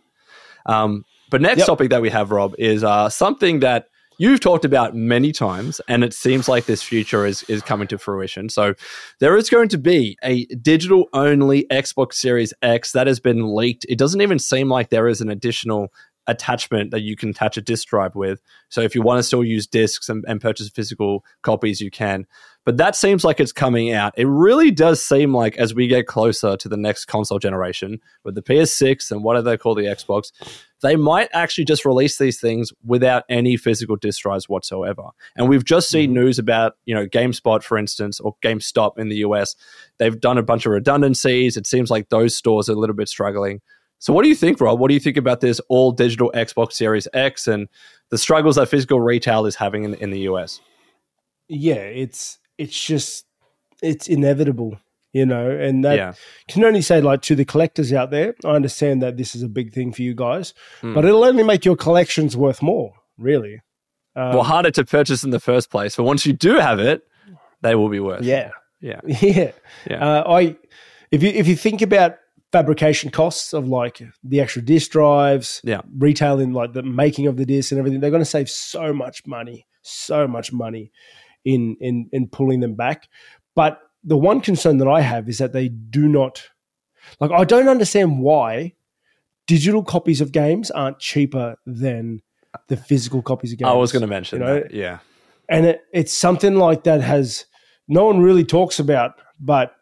Um, but next yep. topic that we have, Rob, is uh, something that you've talked about many times, and it seems like this future is is coming to fruition. So there is going to be a digital-only Xbox Series X that has been leaked. It doesn't even seem like there is an additional attachment that you can attach a disk drive with. So if you want to still use disks and, and purchase physical copies, you can. But that seems like it's coming out. It really does seem like as we get closer to the next console generation with the P S six and what do they call the Xbox, they might actually just release these things without any physical disk drives whatsoever. And we've just seen mm-hmm. news about, you know, GameSpot, for instance, or GameStop in the U S. They've done a bunch of redundancies. It seems like those stores are a little bit struggling. So what do you think, Rob? What do you think about this all-digital Xbox Series X and the struggles that physical retail is having in, in the U S? Yeah, it's it's just, it's inevitable, you know, and that yeah. can only say, like, to the collectors out there, I understand that this is a big thing for you guys, mm. but it'll only make your collections worth more, really. Um, well, harder to purchase in the first place, but once you do have it, they will be worth. Yeah. Yeah. Yeah. yeah. Uh, I, if you, if you think about fabrication costs of like the extra disk drives, yeah. retailing, like the making of the discs and everything, they're going to save so much money, so much money in, in, in pulling them back. But the one concern that I have is that they do not, like, I don't understand why digital copies of games aren't cheaper than the physical copies of games. I was going to mention you know? that, yeah. And it, it's something like that has, no one really talks about, but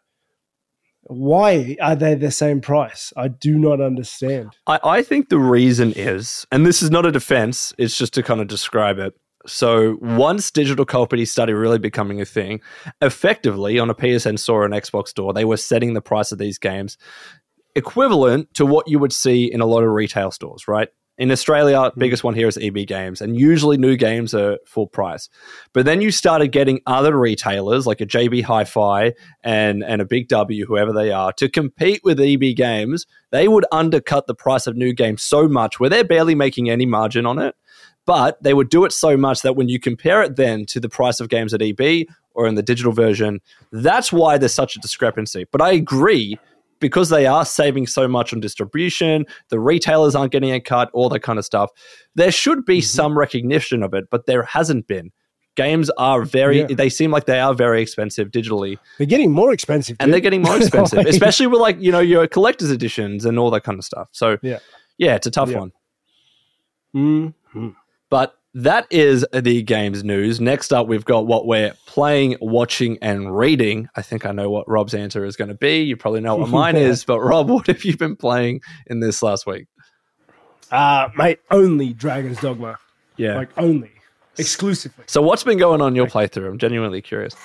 why are they the same price? I do not understand. I, I think the reason is, and this is not a defense, it's just to kind of describe it. So once digital copies started really becoming a thing, effectively on a P S N store and Xbox store, they were setting the price of these games equivalent to what you would see in a lot of retail stores, right? In Australia, mm. biggest one here is E B Games, and usually new games are full price. But then you started getting other retailers like a J B Hi-Fi and, and a Big W, whoever they are, to compete with E B Games. They would undercut the price of new games so much where they're barely making any margin on it. But they would do it so much that when you compare it then to the price of games at E B or in the digital version, that's why there's such a discrepancy. But I agree, because they are saving so much on distribution, the retailers aren't getting a cut, all that kind of stuff. There should be mm-hmm. some recognition of it, but there hasn't been. Games are very, yeah. they seem like they are very expensive digitally. They're getting more expensive. And dude. they're getting more expensive, like, especially with like, you know, your collector's editions and all that kind of stuff. So yeah, yeah it's a tough yeah. one. Mm-hmm. But that is the games news. Next up, we've got what we're playing, watching, and reading. I think I know what Rob's answer is going to be. You probably know what mine is. But Rob, what have you been playing in this last week? Uh, mate, only Dragon's Dogma. Yeah. Like, only. Exclusively. So what's been going on in your playthrough? I'm genuinely curious.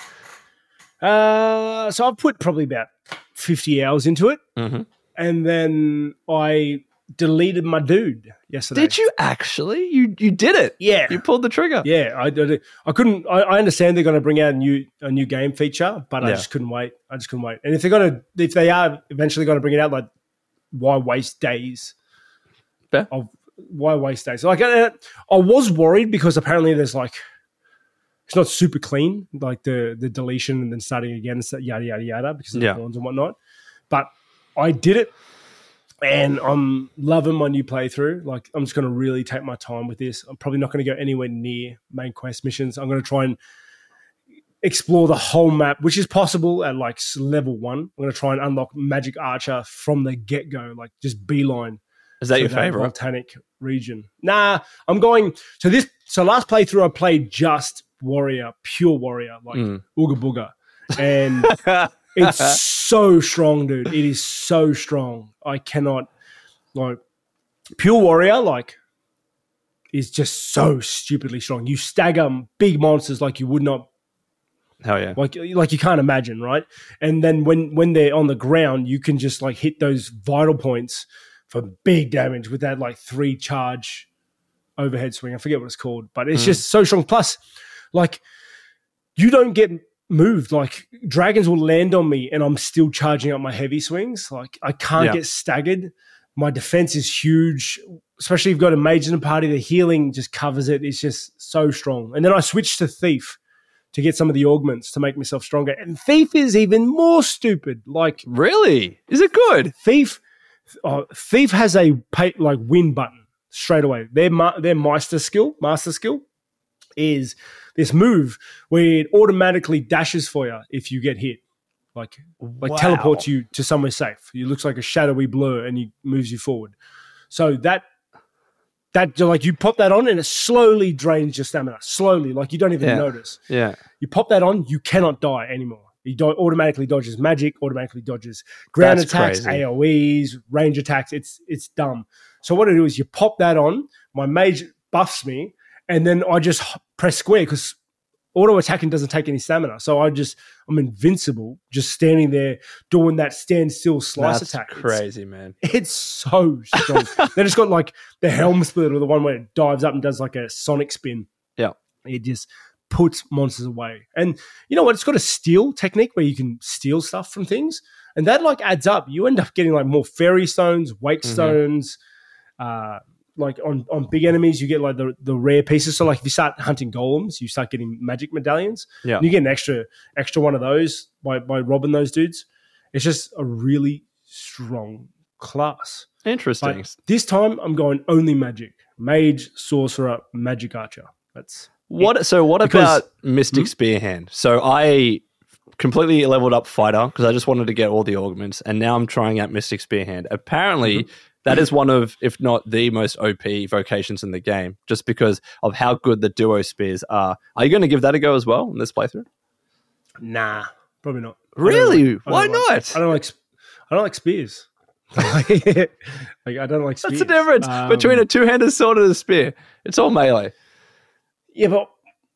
Uh, so I've put probably about fifty hours into it. Mm-hmm. And then I deleted my dude yesterday. Did you actually? You you did it? Yeah. You pulled the trigger. Yeah, I did it. I couldn't. I, I understand they're going to bring out a new a new game feature, but I Yeah. just couldn't wait. I just couldn't wait. And if they're going to, if they are eventually going to bring it out, like, why waste days? Fair. Of why waste days? Like, I, I was worried because apparently there's like it's not super clean, like the the deletion and then starting again, and yada yada yada, because of Yeah. the pawns and whatnot. But I did it, and I'm loving my new playthrough. Like, I'm just going to really take my time with this. I'm probably not going to go anywhere near main quest missions. I'm going to try and explore the whole map, which is possible at like level one. I'm going to try and unlock Magic Archer from the get go, like just beeline. Is that to your favorite? volcanic region? Nah, I'm going. So this, so last playthrough I played just warrior, pure warrior, like Mm. ooga booga, and it's so strong, dude. It is so strong. I cannot like pure warrior, like is just so stupidly strong. You stagger big monsters like you would not. Hell yeah. Like, like you can't imagine, right? And then when when they're on the ground, you can just like hit those vital points for big damage with that like three charge overhead swing. I forget what it's called, but it's mm. just so strong. Plus, like you don't get moved. Like dragons will land on me and I'm still charging up my heavy swings. Like I can't yeah. get staggered. My defense is huge, especially if you've got a mage in the party. The healing just covers it. It's just so strong. And then I switched to Thief to get some of the augments to make myself stronger. And Thief is even more stupid. Like, really? Is it good? Thief, oh, Thief has a pay, like win button straight away. Their ma- their master skill, master skill, is this move where it automatically dashes for you if you get hit. Like, like wow. teleports you to somewhere safe. It looks like a shadowy blur and he moves you forward. So that. That like you pop that on and it slowly drains your stamina. Slowly, like you don't even yeah. notice. Yeah. You pop that on, you cannot die anymore. You do- automatically dodges magic, automatically dodges ground That's attacks, crazy. A O Es, range attacks. It's it's dumb. So what I do is you pop that on, my mage buffs me, and then I just press square because auto attacking doesn't take any stamina. So I just I'm invincible, just standing there doing that standstill slice That's attack. Crazy, it's, man. It's so strong. Then it's got like the helm split or the one where it dives up and does like a sonic spin. Yeah. It just puts monsters away. And you know what? It's got a steal technique where you can steal stuff from things. And that like adds up. You end up getting like more fairy stones, wake Mm-hmm. stones, uh, like on, on big enemies, you get like the, the rare pieces. So like if you start hunting golems, you start getting magic medallions. Yeah. And you get an extra extra one of those by, by robbing those dudes. It's just a really strong class. Interesting. Like, this time I'm going only magic. Mage, sorcerer, magic archer. That's what it. So what Because, about Mystic hmm? Spearhand? So I completely leveled up fighter because I just wanted to get all the augments, and now I'm trying out Mystic Spearhand. Apparently mm-hmm. that is one of, if not the most O P vocations in the game, just because of how good the duo spears are. Are you going to give that a go as well in this playthrough? Nah, probably not. Really? Like, Why like, not? I don't like. I don't like spears. like I don't like spears. What's the difference um, between a two-handed sword and a spear? It's all melee. Yeah, but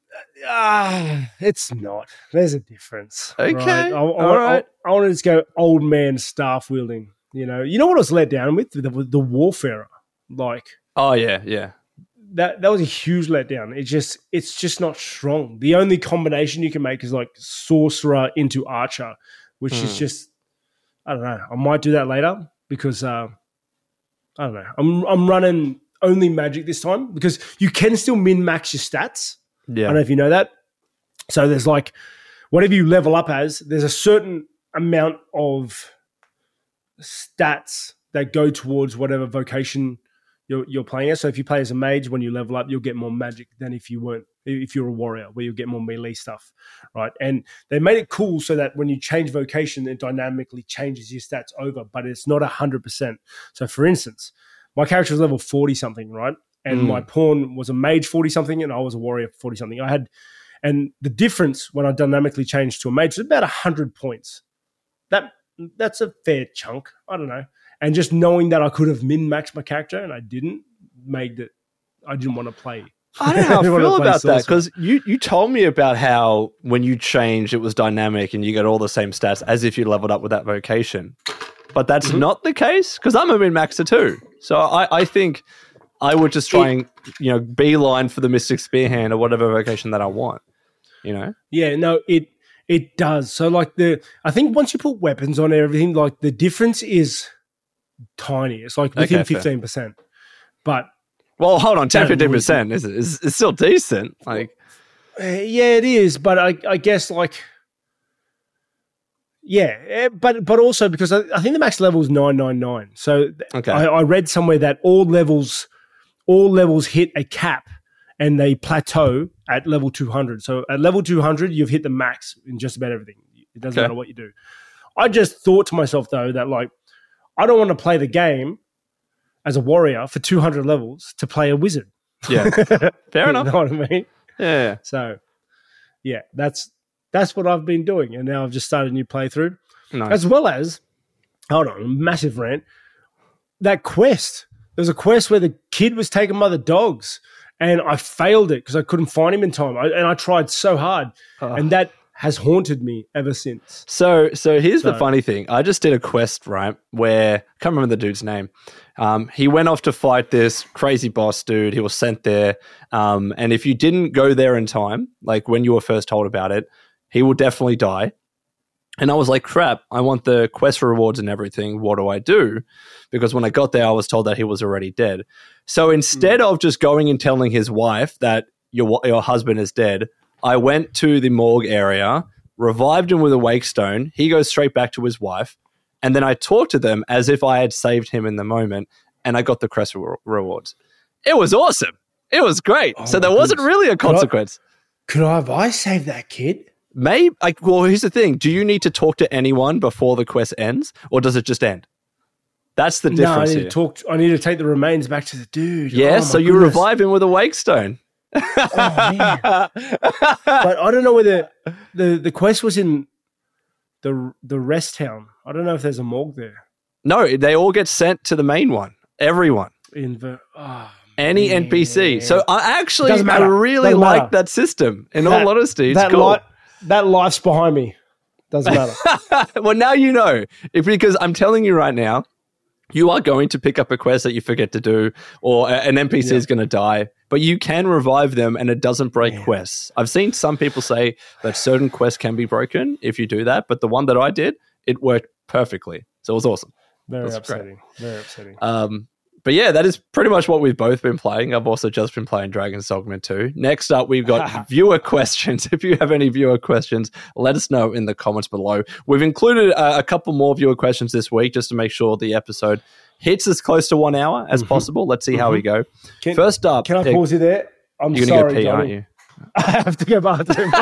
uh, it's not. There's a difference. Okay, right? I, I, all right. I, I want to just go old man staff wielding. You know, you know what I was let down with the, the Warfarer. Like, oh yeah, yeah. That that was a huge letdown. It's just it's just not strong. The only combination you can make is like sorcerer into archer, which mm. is just I don't know. I might do that later because uh, I don't know. I'm I'm running only magic this time because you can still min max your stats. Yeah, I don't know if you know that. So there's like whatever you level up as, there's a certain amount of stats that go towards whatever vocation you're, you're playing as. So if you play as a mage, when you level up, you'll get more magic than if you weren't, if you're a warrior, where you'll get more melee stuff, right? And they made it cool so that when you change vocation, it dynamically changes your stats over, but it's not one hundred percent. So for instance, my character was level forty-something, right? And mm. my pawn was a mage forty-something, and I was a warrior forty-something. I had, and the difference when I dynamically changed to a mage was about one hundred points. That That's a fair chunk. I don't know. And just knowing that I could have min-maxed my character and I didn't, made it, I didn't want to play. I don't know how I feel about sorcerer. that because you, you told me about how when you changed, it was dynamic and you got all the same stats as if you leveled up with that vocation. But that's mm-hmm. not the case because I'm a min-maxer too. So I, I think I would just try it, and, you know, beeline for the Mystic Spearhand or whatever vocation that I want, you know? Yeah, no, it it does. So like the, I think once you put weapons on everything, like the difference is tiny. It's like within okay, fifteen percent. But well, hold on, ten, fifteen percent is it's, it's still decent. Like, Uh, yeah, it is. But I, I guess like, yeah, eh, but but also because I, I think the max level is nine ninety-nine. So Okay. I, I read somewhere that all levels, all levels hit a cap and they plateau at level two hundred. So at level two hundred, you've hit the max in just about everything. It doesn't Okay. matter what you do. I just thought to myself though that like, I don't want to play the game as a warrior for two hundred levels to play a wizard. Yeah. Fair enough. You know what I mean? Yeah. So, yeah, that's that's what I've been doing, and now I've just started a new playthrough, Nice. as well as, hold on, massive rant. That quest, there was a quest where the kid was taken by the dogs, and I failed it because I couldn't find him in time, I, and I tried so hard, Oh. and that has haunted me ever since. So, so here's the So- funny thing. I just did a quest, right, where I can't remember the dude's name. Um, he went off to fight this crazy boss dude. He was sent there, um, and if you didn't go there in time, like when you were first told about it, he will definitely die. And I was like, crap, I want the quest rewards and everything. What do I do? Because when I got there, I was told that he was already dead. So instead Mm. of just going and telling his wife that your your husband is dead, I went to the morgue area, revived him with a wake stone. He goes straight back to his wife. And then I talked to them as if I had saved him in the moment. And I got the quest re- rewards. It was awesome. It was great. Oh so my there wasn't goodness. really a Could I- consequence. Could I have I saved that kid? Maybe, like, well, here's the thing. Do you need to talk to anyone before the quest ends? Or does it just end? That's the No, I difference need here. to talk. To, I need to take the remains back to the dude. Yeah, Oh, my so you goodness. revive him with a wake stone. Oh, man. But I don't know whether the, the quest was in the the rest town. I don't know if there's a morgue there. No, they all get sent to the main one. Everyone. In the oh, Any man. N P C. So I actually Doesn't I matter. really Doesn't like matter. that system. In That- all honesty, it's that cool. li- that life's behind me. Doesn't matter. Well, now you know. If because I'm telling you right now, you are going to pick up a quest that you forget to do, or a- an N P C Yeah. is going to die, but you can revive them and it doesn't break Yeah. quests. I've seen some people say that certain quests can be broken if you do that, but the one that I did, it worked perfectly. So it was awesome. Very That's great. upsetting. Very upsetting. Um, but yeah, that is pretty much what we've both been playing. I've also just been playing Dragon's Dogma two. Next up, we've got viewer questions. If you have any viewer questions, let us know in the comments below. We've included uh, a couple more viewer questions this week just to make sure the episode hits as close to one hour as Mhm. possible. Let's see how we go. Can, First up, can I uh, pause you there? I'm you're going to sorry, go pee, Johnny. aren't you? I have to go bathroom.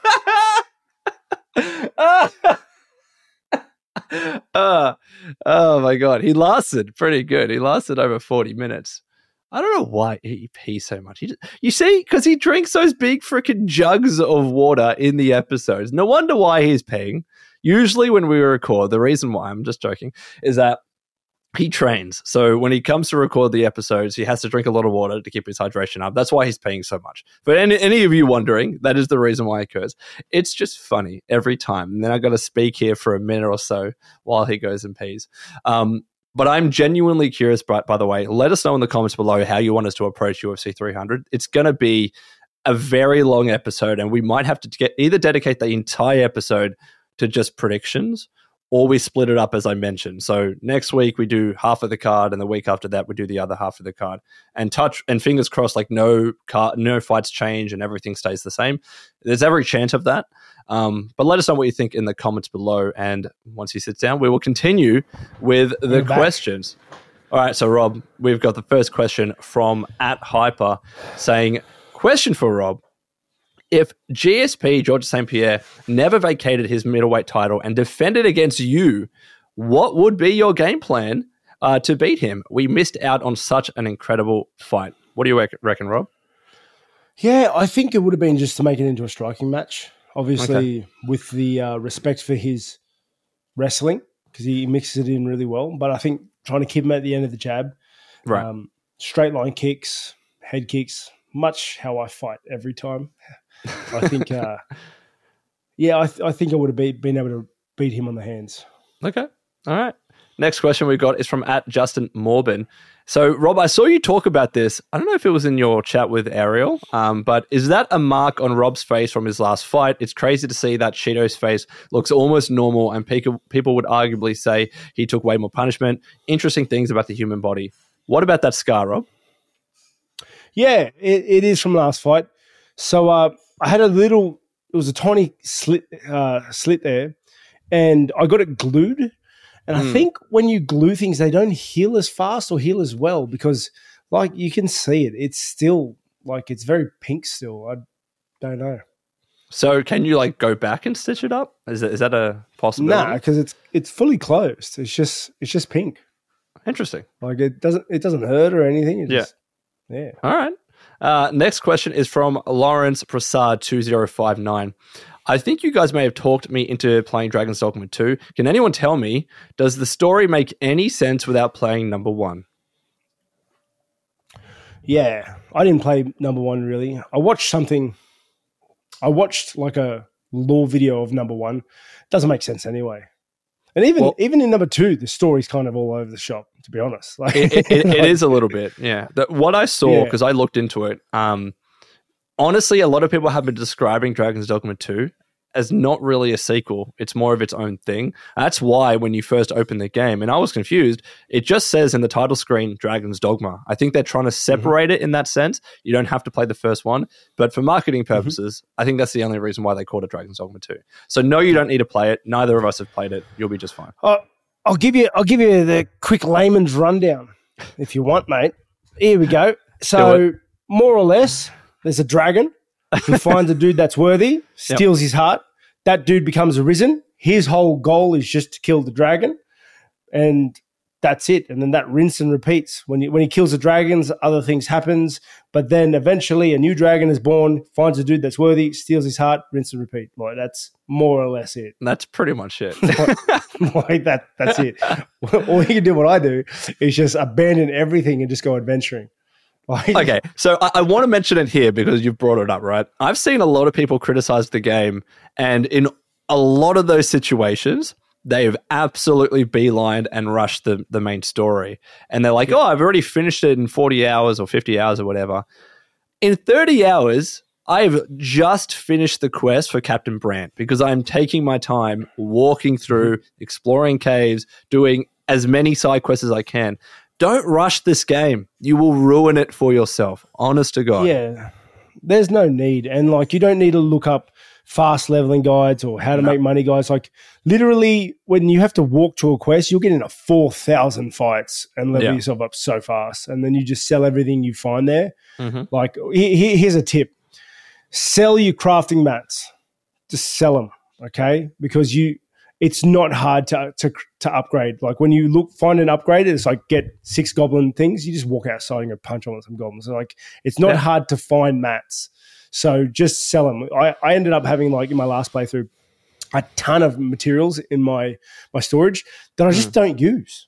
uh, oh my god, he lasted pretty good. He lasted over forty minutes. I don't know why he pees so much. He just, you see, because he drinks those big freaking jugs of water in the episodes. No wonder why he's peeing. Usually, when we record, the reason why I'm just joking is that he trains. So when he comes to record the episodes, he has to drink a lot of water to keep his hydration up. That's why he's peeing so much. For any, any of you wondering, that is the reason why it occurs. It's just funny every time. And then I got to speak here for a minute or so while he goes and pees. Um, but I'm genuinely curious, by, by the way. Let us know in the comments below how you want us to approach U F C three hundred. It's going to be a very long episode, and we might have to get either dedicate the entire episode to just predictions, or we split it up as I mentioned. So next week we do half of the card, and the week after that we do the other half of the card. And touch and fingers crossed, like no car, no fights change and everything stays the same. There's every chance of that. Um, but let us know what you think in the comments below. And once he sits down, we will continue with the We're back. questions. All right, so Rob, we've got the first question from at Hyper saying, question for Rob. If G S P, George Saint Pierre, never vacated his middleweight title and defended against you, what would be your game plan uh, to beat him? We missed out on such an incredible fight. What do you reckon, reckon Rob? Yeah, I think it would have been just to make it into a striking match. Obviously, Okay. with the uh, respect for his wrestling, because he mixes it in really well. But I think trying to keep him at the end of the jab, Right. um, straight line kicks, head kicks, much how I fight every time. I think, uh, yeah, I, th- I think I would have be- been able to beat him on the hands. Okay. All right. Next question we've got is from at Justin Morbin. So, Rob, I saw you talk about this. I don't know if it was in your chat with Ariel, um, but is that a mark on Rob's face from his last fight? It's crazy to see that Shido's face looks almost normal, and people people would arguably say he took way more punishment. Interesting things about the human body. What about that scar, Rob? Yeah, it, it is from last fight. So uh, I had a little, it was a tiny slit, uh, slit there, and I got it glued. And mm. I think when you glue things, they don't heal as fast or heal as well because, like, you can see it. It's still, like, it's very pink still. I don't know. So can you, like, go back and stitch it up? Is that, is that a possibility? Nah, because it's it's fully closed. It's just it's just pink. Interesting. Like, it doesn't it doesn't hurt or anything. It yeah. Just, yeah. All right. Uh, next question is from Lawrence Prasad two zero five nine. I think you guys may have talked me into playing Dragon's Dogma two. Can anyone tell me, does the story make any sense without playing number one? Yeah, I didn't play number one really. I watched something. I watched like a lore video of number one. Doesn't make sense anyway. And even well, even in number two, the story's kind of all over the shop, to be honest. Like, it, it, it, it is a little bit, yeah. The, what I saw, because yeah. I looked into it, um, honestly, a lot of people have been describing Dragon's Dogma two as not really a sequel. It's more of its own thing. That's why when you first open the game, and I was confused, it just says in the title screen, Dragon's Dogma. I think they're trying to separate mm-hmm. it in that sense. You don't have to play the first one. But for marketing purposes, mm-hmm. I think that's the only reason why they called it Dragon's Dogma two. So no, you don't need to play it. Neither of us have played it. You'll be just fine. Uh, I'll give you I'll give you the quick layman's rundown if you want, mate. Here we go. So more or less, there's a dragon who finds a dude that's worthy, steals yep. his heart. That dude becomes arisen. His whole goal is just to kill the dragon, and that's it. And then that rinse and repeats. When he, when he kills the dragons, other things happens. But then eventually a new dragon is born, finds a dude that's worthy, steals his heart, rinse and repeat. Like, that's more or less it. That's pretty much it. like, like that. That's it. All you can do, what I do, is just abandon everything and just go adventuring. Okay, so I, I want to mention it here because you've brought it up, right? I've seen a lot of people criticize the game, and in a lot of those situations, they have absolutely beelined and rushed the, the main story. And they're like, yeah. oh, I've already finished it in forty hours or fifty hours or whatever. In thirty hours, I've just finished the quest for Captain Brant because I'm taking my time walking through, exploring caves, doing as many side quests as I can. Don't rush this game. You will ruin it for yourself. Honest to God. Yeah. There's no need. And like, you don't need to look up fast leveling guides or how to no. make money guides. Like, literally, when you have to walk to a quest, you'll get into four thousand fights and level yeah. yourself up so fast. And then you just sell everything you find there. Mm-hmm. Like, he, here's a tip. Sell your crafting mats. Just sell them, okay? Because you... it's not hard to, to to upgrade. Like, when you look find an upgrade, it's like get six goblin things. You just walk outside and go punch on some goblins. So like, it's not yeah. hard to find mats. So just sell them. I, I ended up having, like, in my last playthrough, a ton of materials in my my storage that I just mm. don't use.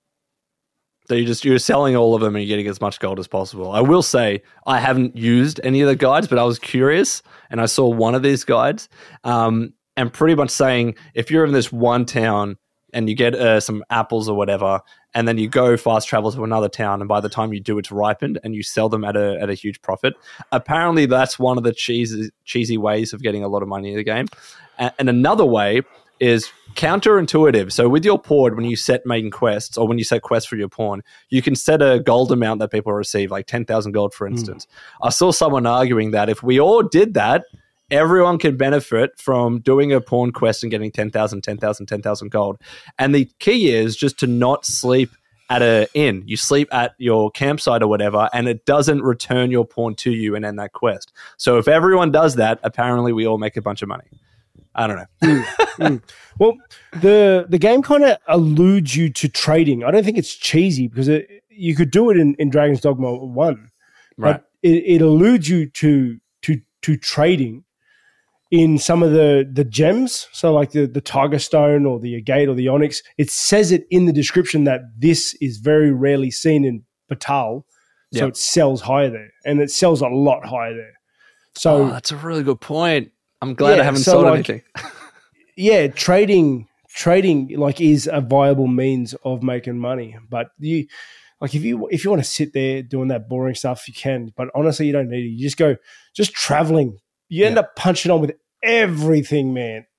So you just you're selling all of them and you're getting as much gold as possible. I will say I haven't used any of the guides, but I was curious and I saw one of these guides. Um, And pretty much saying, if you're in this one town and you get uh, some apples or whatever, and then you go fast travel to another town, and by the time you do, it's ripened, and you sell them at a at a huge profit. Apparently, that's one of the cheesy cheesy ways of getting a lot of money in the game. And, and another way is counterintuitive. So with your pawn, when you set main quests, or when you set quests for your pawn, you can set a gold amount that people receive, like ten thousand gold, for instance. Mm. I saw someone arguing that if we all did that, everyone can benefit from doing a pawn quest and getting ten thousand, ten thousand, ten thousand gold. And the key is just to not sleep at an inn. You sleep at your campsite or whatever, and it doesn't return your pawn to you and end that quest. So if everyone does that, apparently we all make a bunch of money. I don't know. mm, mm. Well, the the game kind of alludes you to trading. I don't think it's cheesy because it, you could do it in, in Dragon's Dogma one. Right. But it, it alludes you to to to trading in some of the, the gems, so like the, the Tiger Stone or the Agate or the Onyx. It says it in the description that this is very rarely seen in Battahl, so yep. it sells higher there, and it sells a lot higher there. So oh, that's a really good point. I'm glad yeah, I haven't so sold like, anything. yeah, trading trading like is a viable means of making money, but you like if you if you want to sit there doing that boring stuff, you can. But honestly, you don't need it. You just go just traveling. You end yeah. up punching on with everything, man.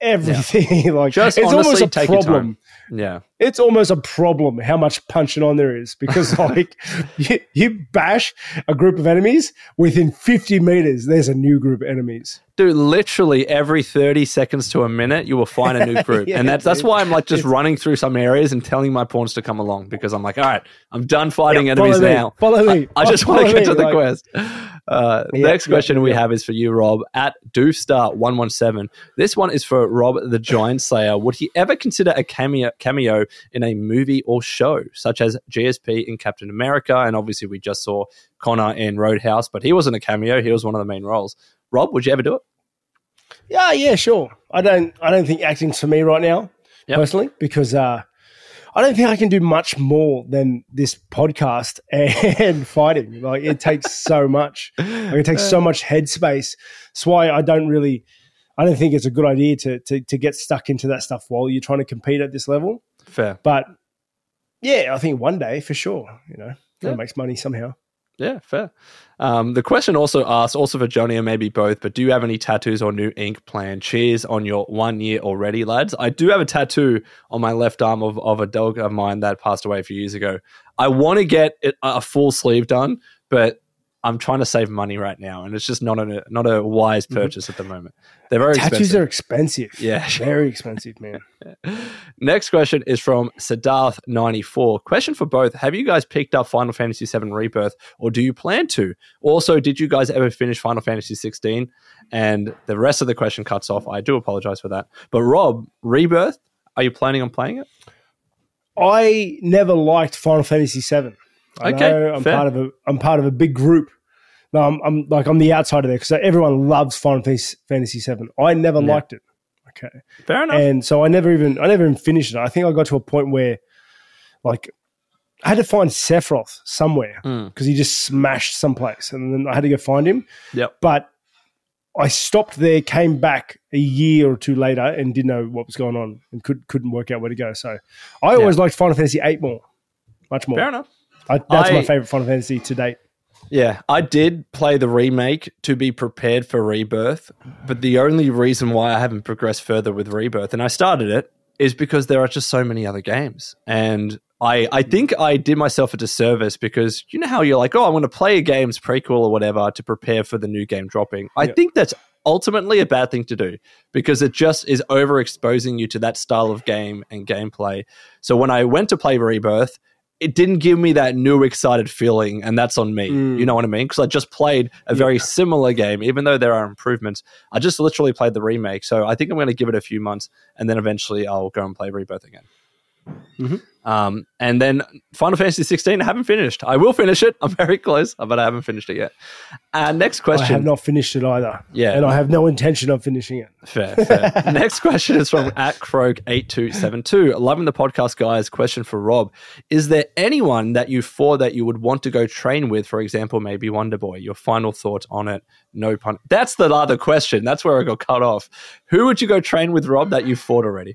everything. Yeah. Like just it's honestly, almost a take problem. Yeah, it's almost a problem how much punching on there is because like you, you bash a group of enemies within fifty meters. There's a new group of enemies. Dude, literally every thirty seconds to a minute, you will find a new group. yeah, and that's that's why I'm like just running through some areas and telling my pawns to come along because I'm like, all right, I'm done fighting yep, enemies follow now. Me, follow me. I, I just want to get to the like, quest. Uh, yep, next question yep, we yep. have is for you, Rob, at Doofstar one one seven. This one is for Rob the Giant Slayer. Would he ever consider a cameo, cameo in a movie or show, such as G S P in Captain America? And obviously we just saw Connor in Roadhouse, but he wasn't a cameo. He was one of the main roles. Rob, would you ever do it? Yeah, yeah, sure. I don't I don't think acting's for me right now, yep. personally, because uh, I don't think I can do much more than this podcast and fighting. Like it takes so much. Like it takes so much headspace. That's why I don't really I don't think it's a good idea to to to get stuck into that stuff while you're trying to compete at this level. Fair. But yeah, I think one day for sure, you know, yeah. it makes money somehow. Yeah, fair. Um, the question also asks, also for Johnny or maybe both, but do you have any tattoos or new ink planned? Cheers on your one year already, lads. I do have a tattoo on my left arm of, of a dog of mine that passed away a few years ago. I want to get it, a full sleeve done, but I'm trying to save money right now, and it's just not a not a wise purchase mm-hmm. at the moment. They're very Tattoos expensive. are expensive. Yeah. Very expensive, man. Next question is from Siddharth ninety-four. Question for both. Have you guys picked up Final Fantasy seven Rebirth, or do you plan to? Also, did you guys ever finish Final Fantasy sixteen? And the rest of the question cuts off. I do apologize for that. But Rob, Rebirth, are you planning on playing it? I never liked Final Fantasy seven. I okay, know I'm fair. part of a I'm part of a big group. No, I'm, I'm like I'm the outsider there because everyone loves Final Fantasy seven. I never yeah. liked it. Okay, fair enough. And so I never even I never even finished it. I think I got to a point where, like, I had to find Sephiroth somewhere because mm. he just smashed someplace, and then I had to go find him. Yep. But I stopped there, came back a year or two later, and didn't know what was going on and could couldn't work out where to go. So I always yeah. liked Final Fantasy eight more, much more. Fair enough. I, that's I, my favorite Final Fantasy to date. Yeah, I did play the remake to be prepared for Rebirth, but the only reason why I haven't progressed further with Rebirth, and I started it, is because there are just so many other games. And I, I think I did myself a disservice because you know how you're like, oh, I'm going to play a game's prequel or whatever to prepare for the new game dropping. I yeah. think that's ultimately a bad thing to do because it just is overexposing you to that style of game and gameplay. So when I went to play Rebirth, it didn't give me that new excited feeling, and that's on me. Mm. You know what I mean? Because I just played a very yeah. similar game, even though there are improvements. I just literally played the remake, so I think I'm going to give it a few months, and then eventually I'll go and play Rebirth again. Mm-hmm. Um, and then Final Fantasy sixteen, I haven't finished. I will finish it. I'm very close, but I haven't finished it yet. Uh, next question. I have not finished it either. Yeah. And I have no intention of finishing it. Fair, fair. Next question is from at Croak eight two seven two. Loving the podcast, guys. Question for Rob. Is there anyone that you fought that you would want to go train with? For example, maybe Wonder Boy. Your final thoughts on it? No pun. That's the other question. That's where I got cut off. Who would you go train with, Rob, that you fought already?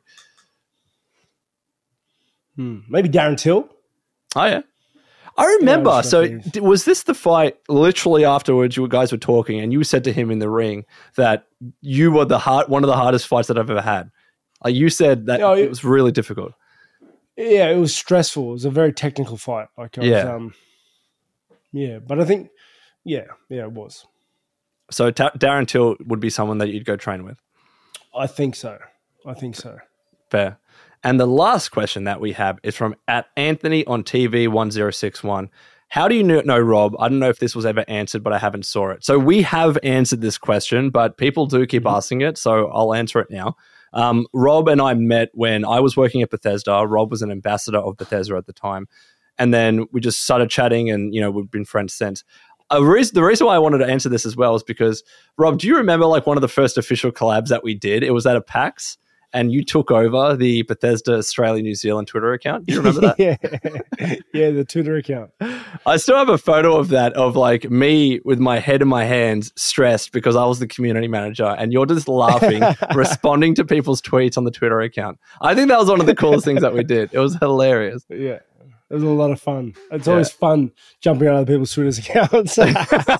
Hmm. Maybe Darren Till. Oh, yeah. I remember. Yeah, so d- was this the fight literally afterwards you guys were talking and you said to him in the ring that you were the hard, one of the hardest fights that I've ever had? Like you said that no, it, it was really difficult. Yeah, it was stressful. It was a very technical fight. Like I yeah. Was, um, yeah, but I think, yeah, yeah, it was. So ta- Darren Till would be someone that you'd go train with? I think so. I think so. Fair. And the last question that we have is from at Anthony on T V one zero six one. How do you know, Rob? I don't know if this was ever answered, but I haven't saw it. So we have answered this question, but people do keep asking it, so I'll answer it now. Um, Rob and I met when I was working at Bethesda. Rob was an ambassador of Bethesda at the time. And then we just started chatting and, you know, we've been friends since. A reason, the reason why I wanted to answer this as well is because, Rob, do you remember like one of the first official collabs that we did? It was at a PAX. And you took over the Bethesda Australia New Zealand Twitter account. Do you remember that? yeah, yeah, the Twitter account. I still have a photo of that, of like me with my head in my hands, stressed because I was the community manager, and you're just laughing, responding to people's tweets on the Twitter account. I think that was one of the coolest things that we did. It was hilarious. Yeah, It was a lot of fun. It's Yeah. always fun jumping on other people's Twitter's accounts. But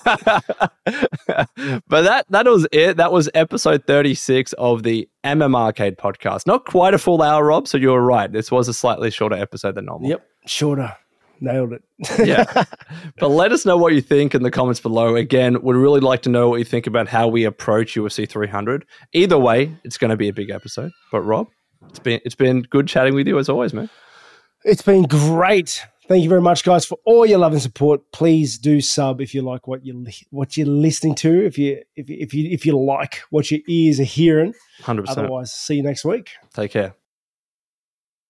that that was it. That was episode thirty-six of the M M Arcade podcast. Not quite a full hour, Rob, so you were right. This was a slightly shorter episode than normal. Yep, shorter. Nailed it. Yeah. But let us know what you think in the comments below. Again, we'd really like to know what you think about how we approach U F C three hundred. Either way, it's going to be a big episode. But Rob, it's been it's been good chatting with you as always, man. It's been great. Thank you very much, guys, for all your love and support. Please do sub if you like what you what you're listening to. If you if you, if you if you like what your ears are hearing. one hundred percent. Otherwise, see you next week. Take care.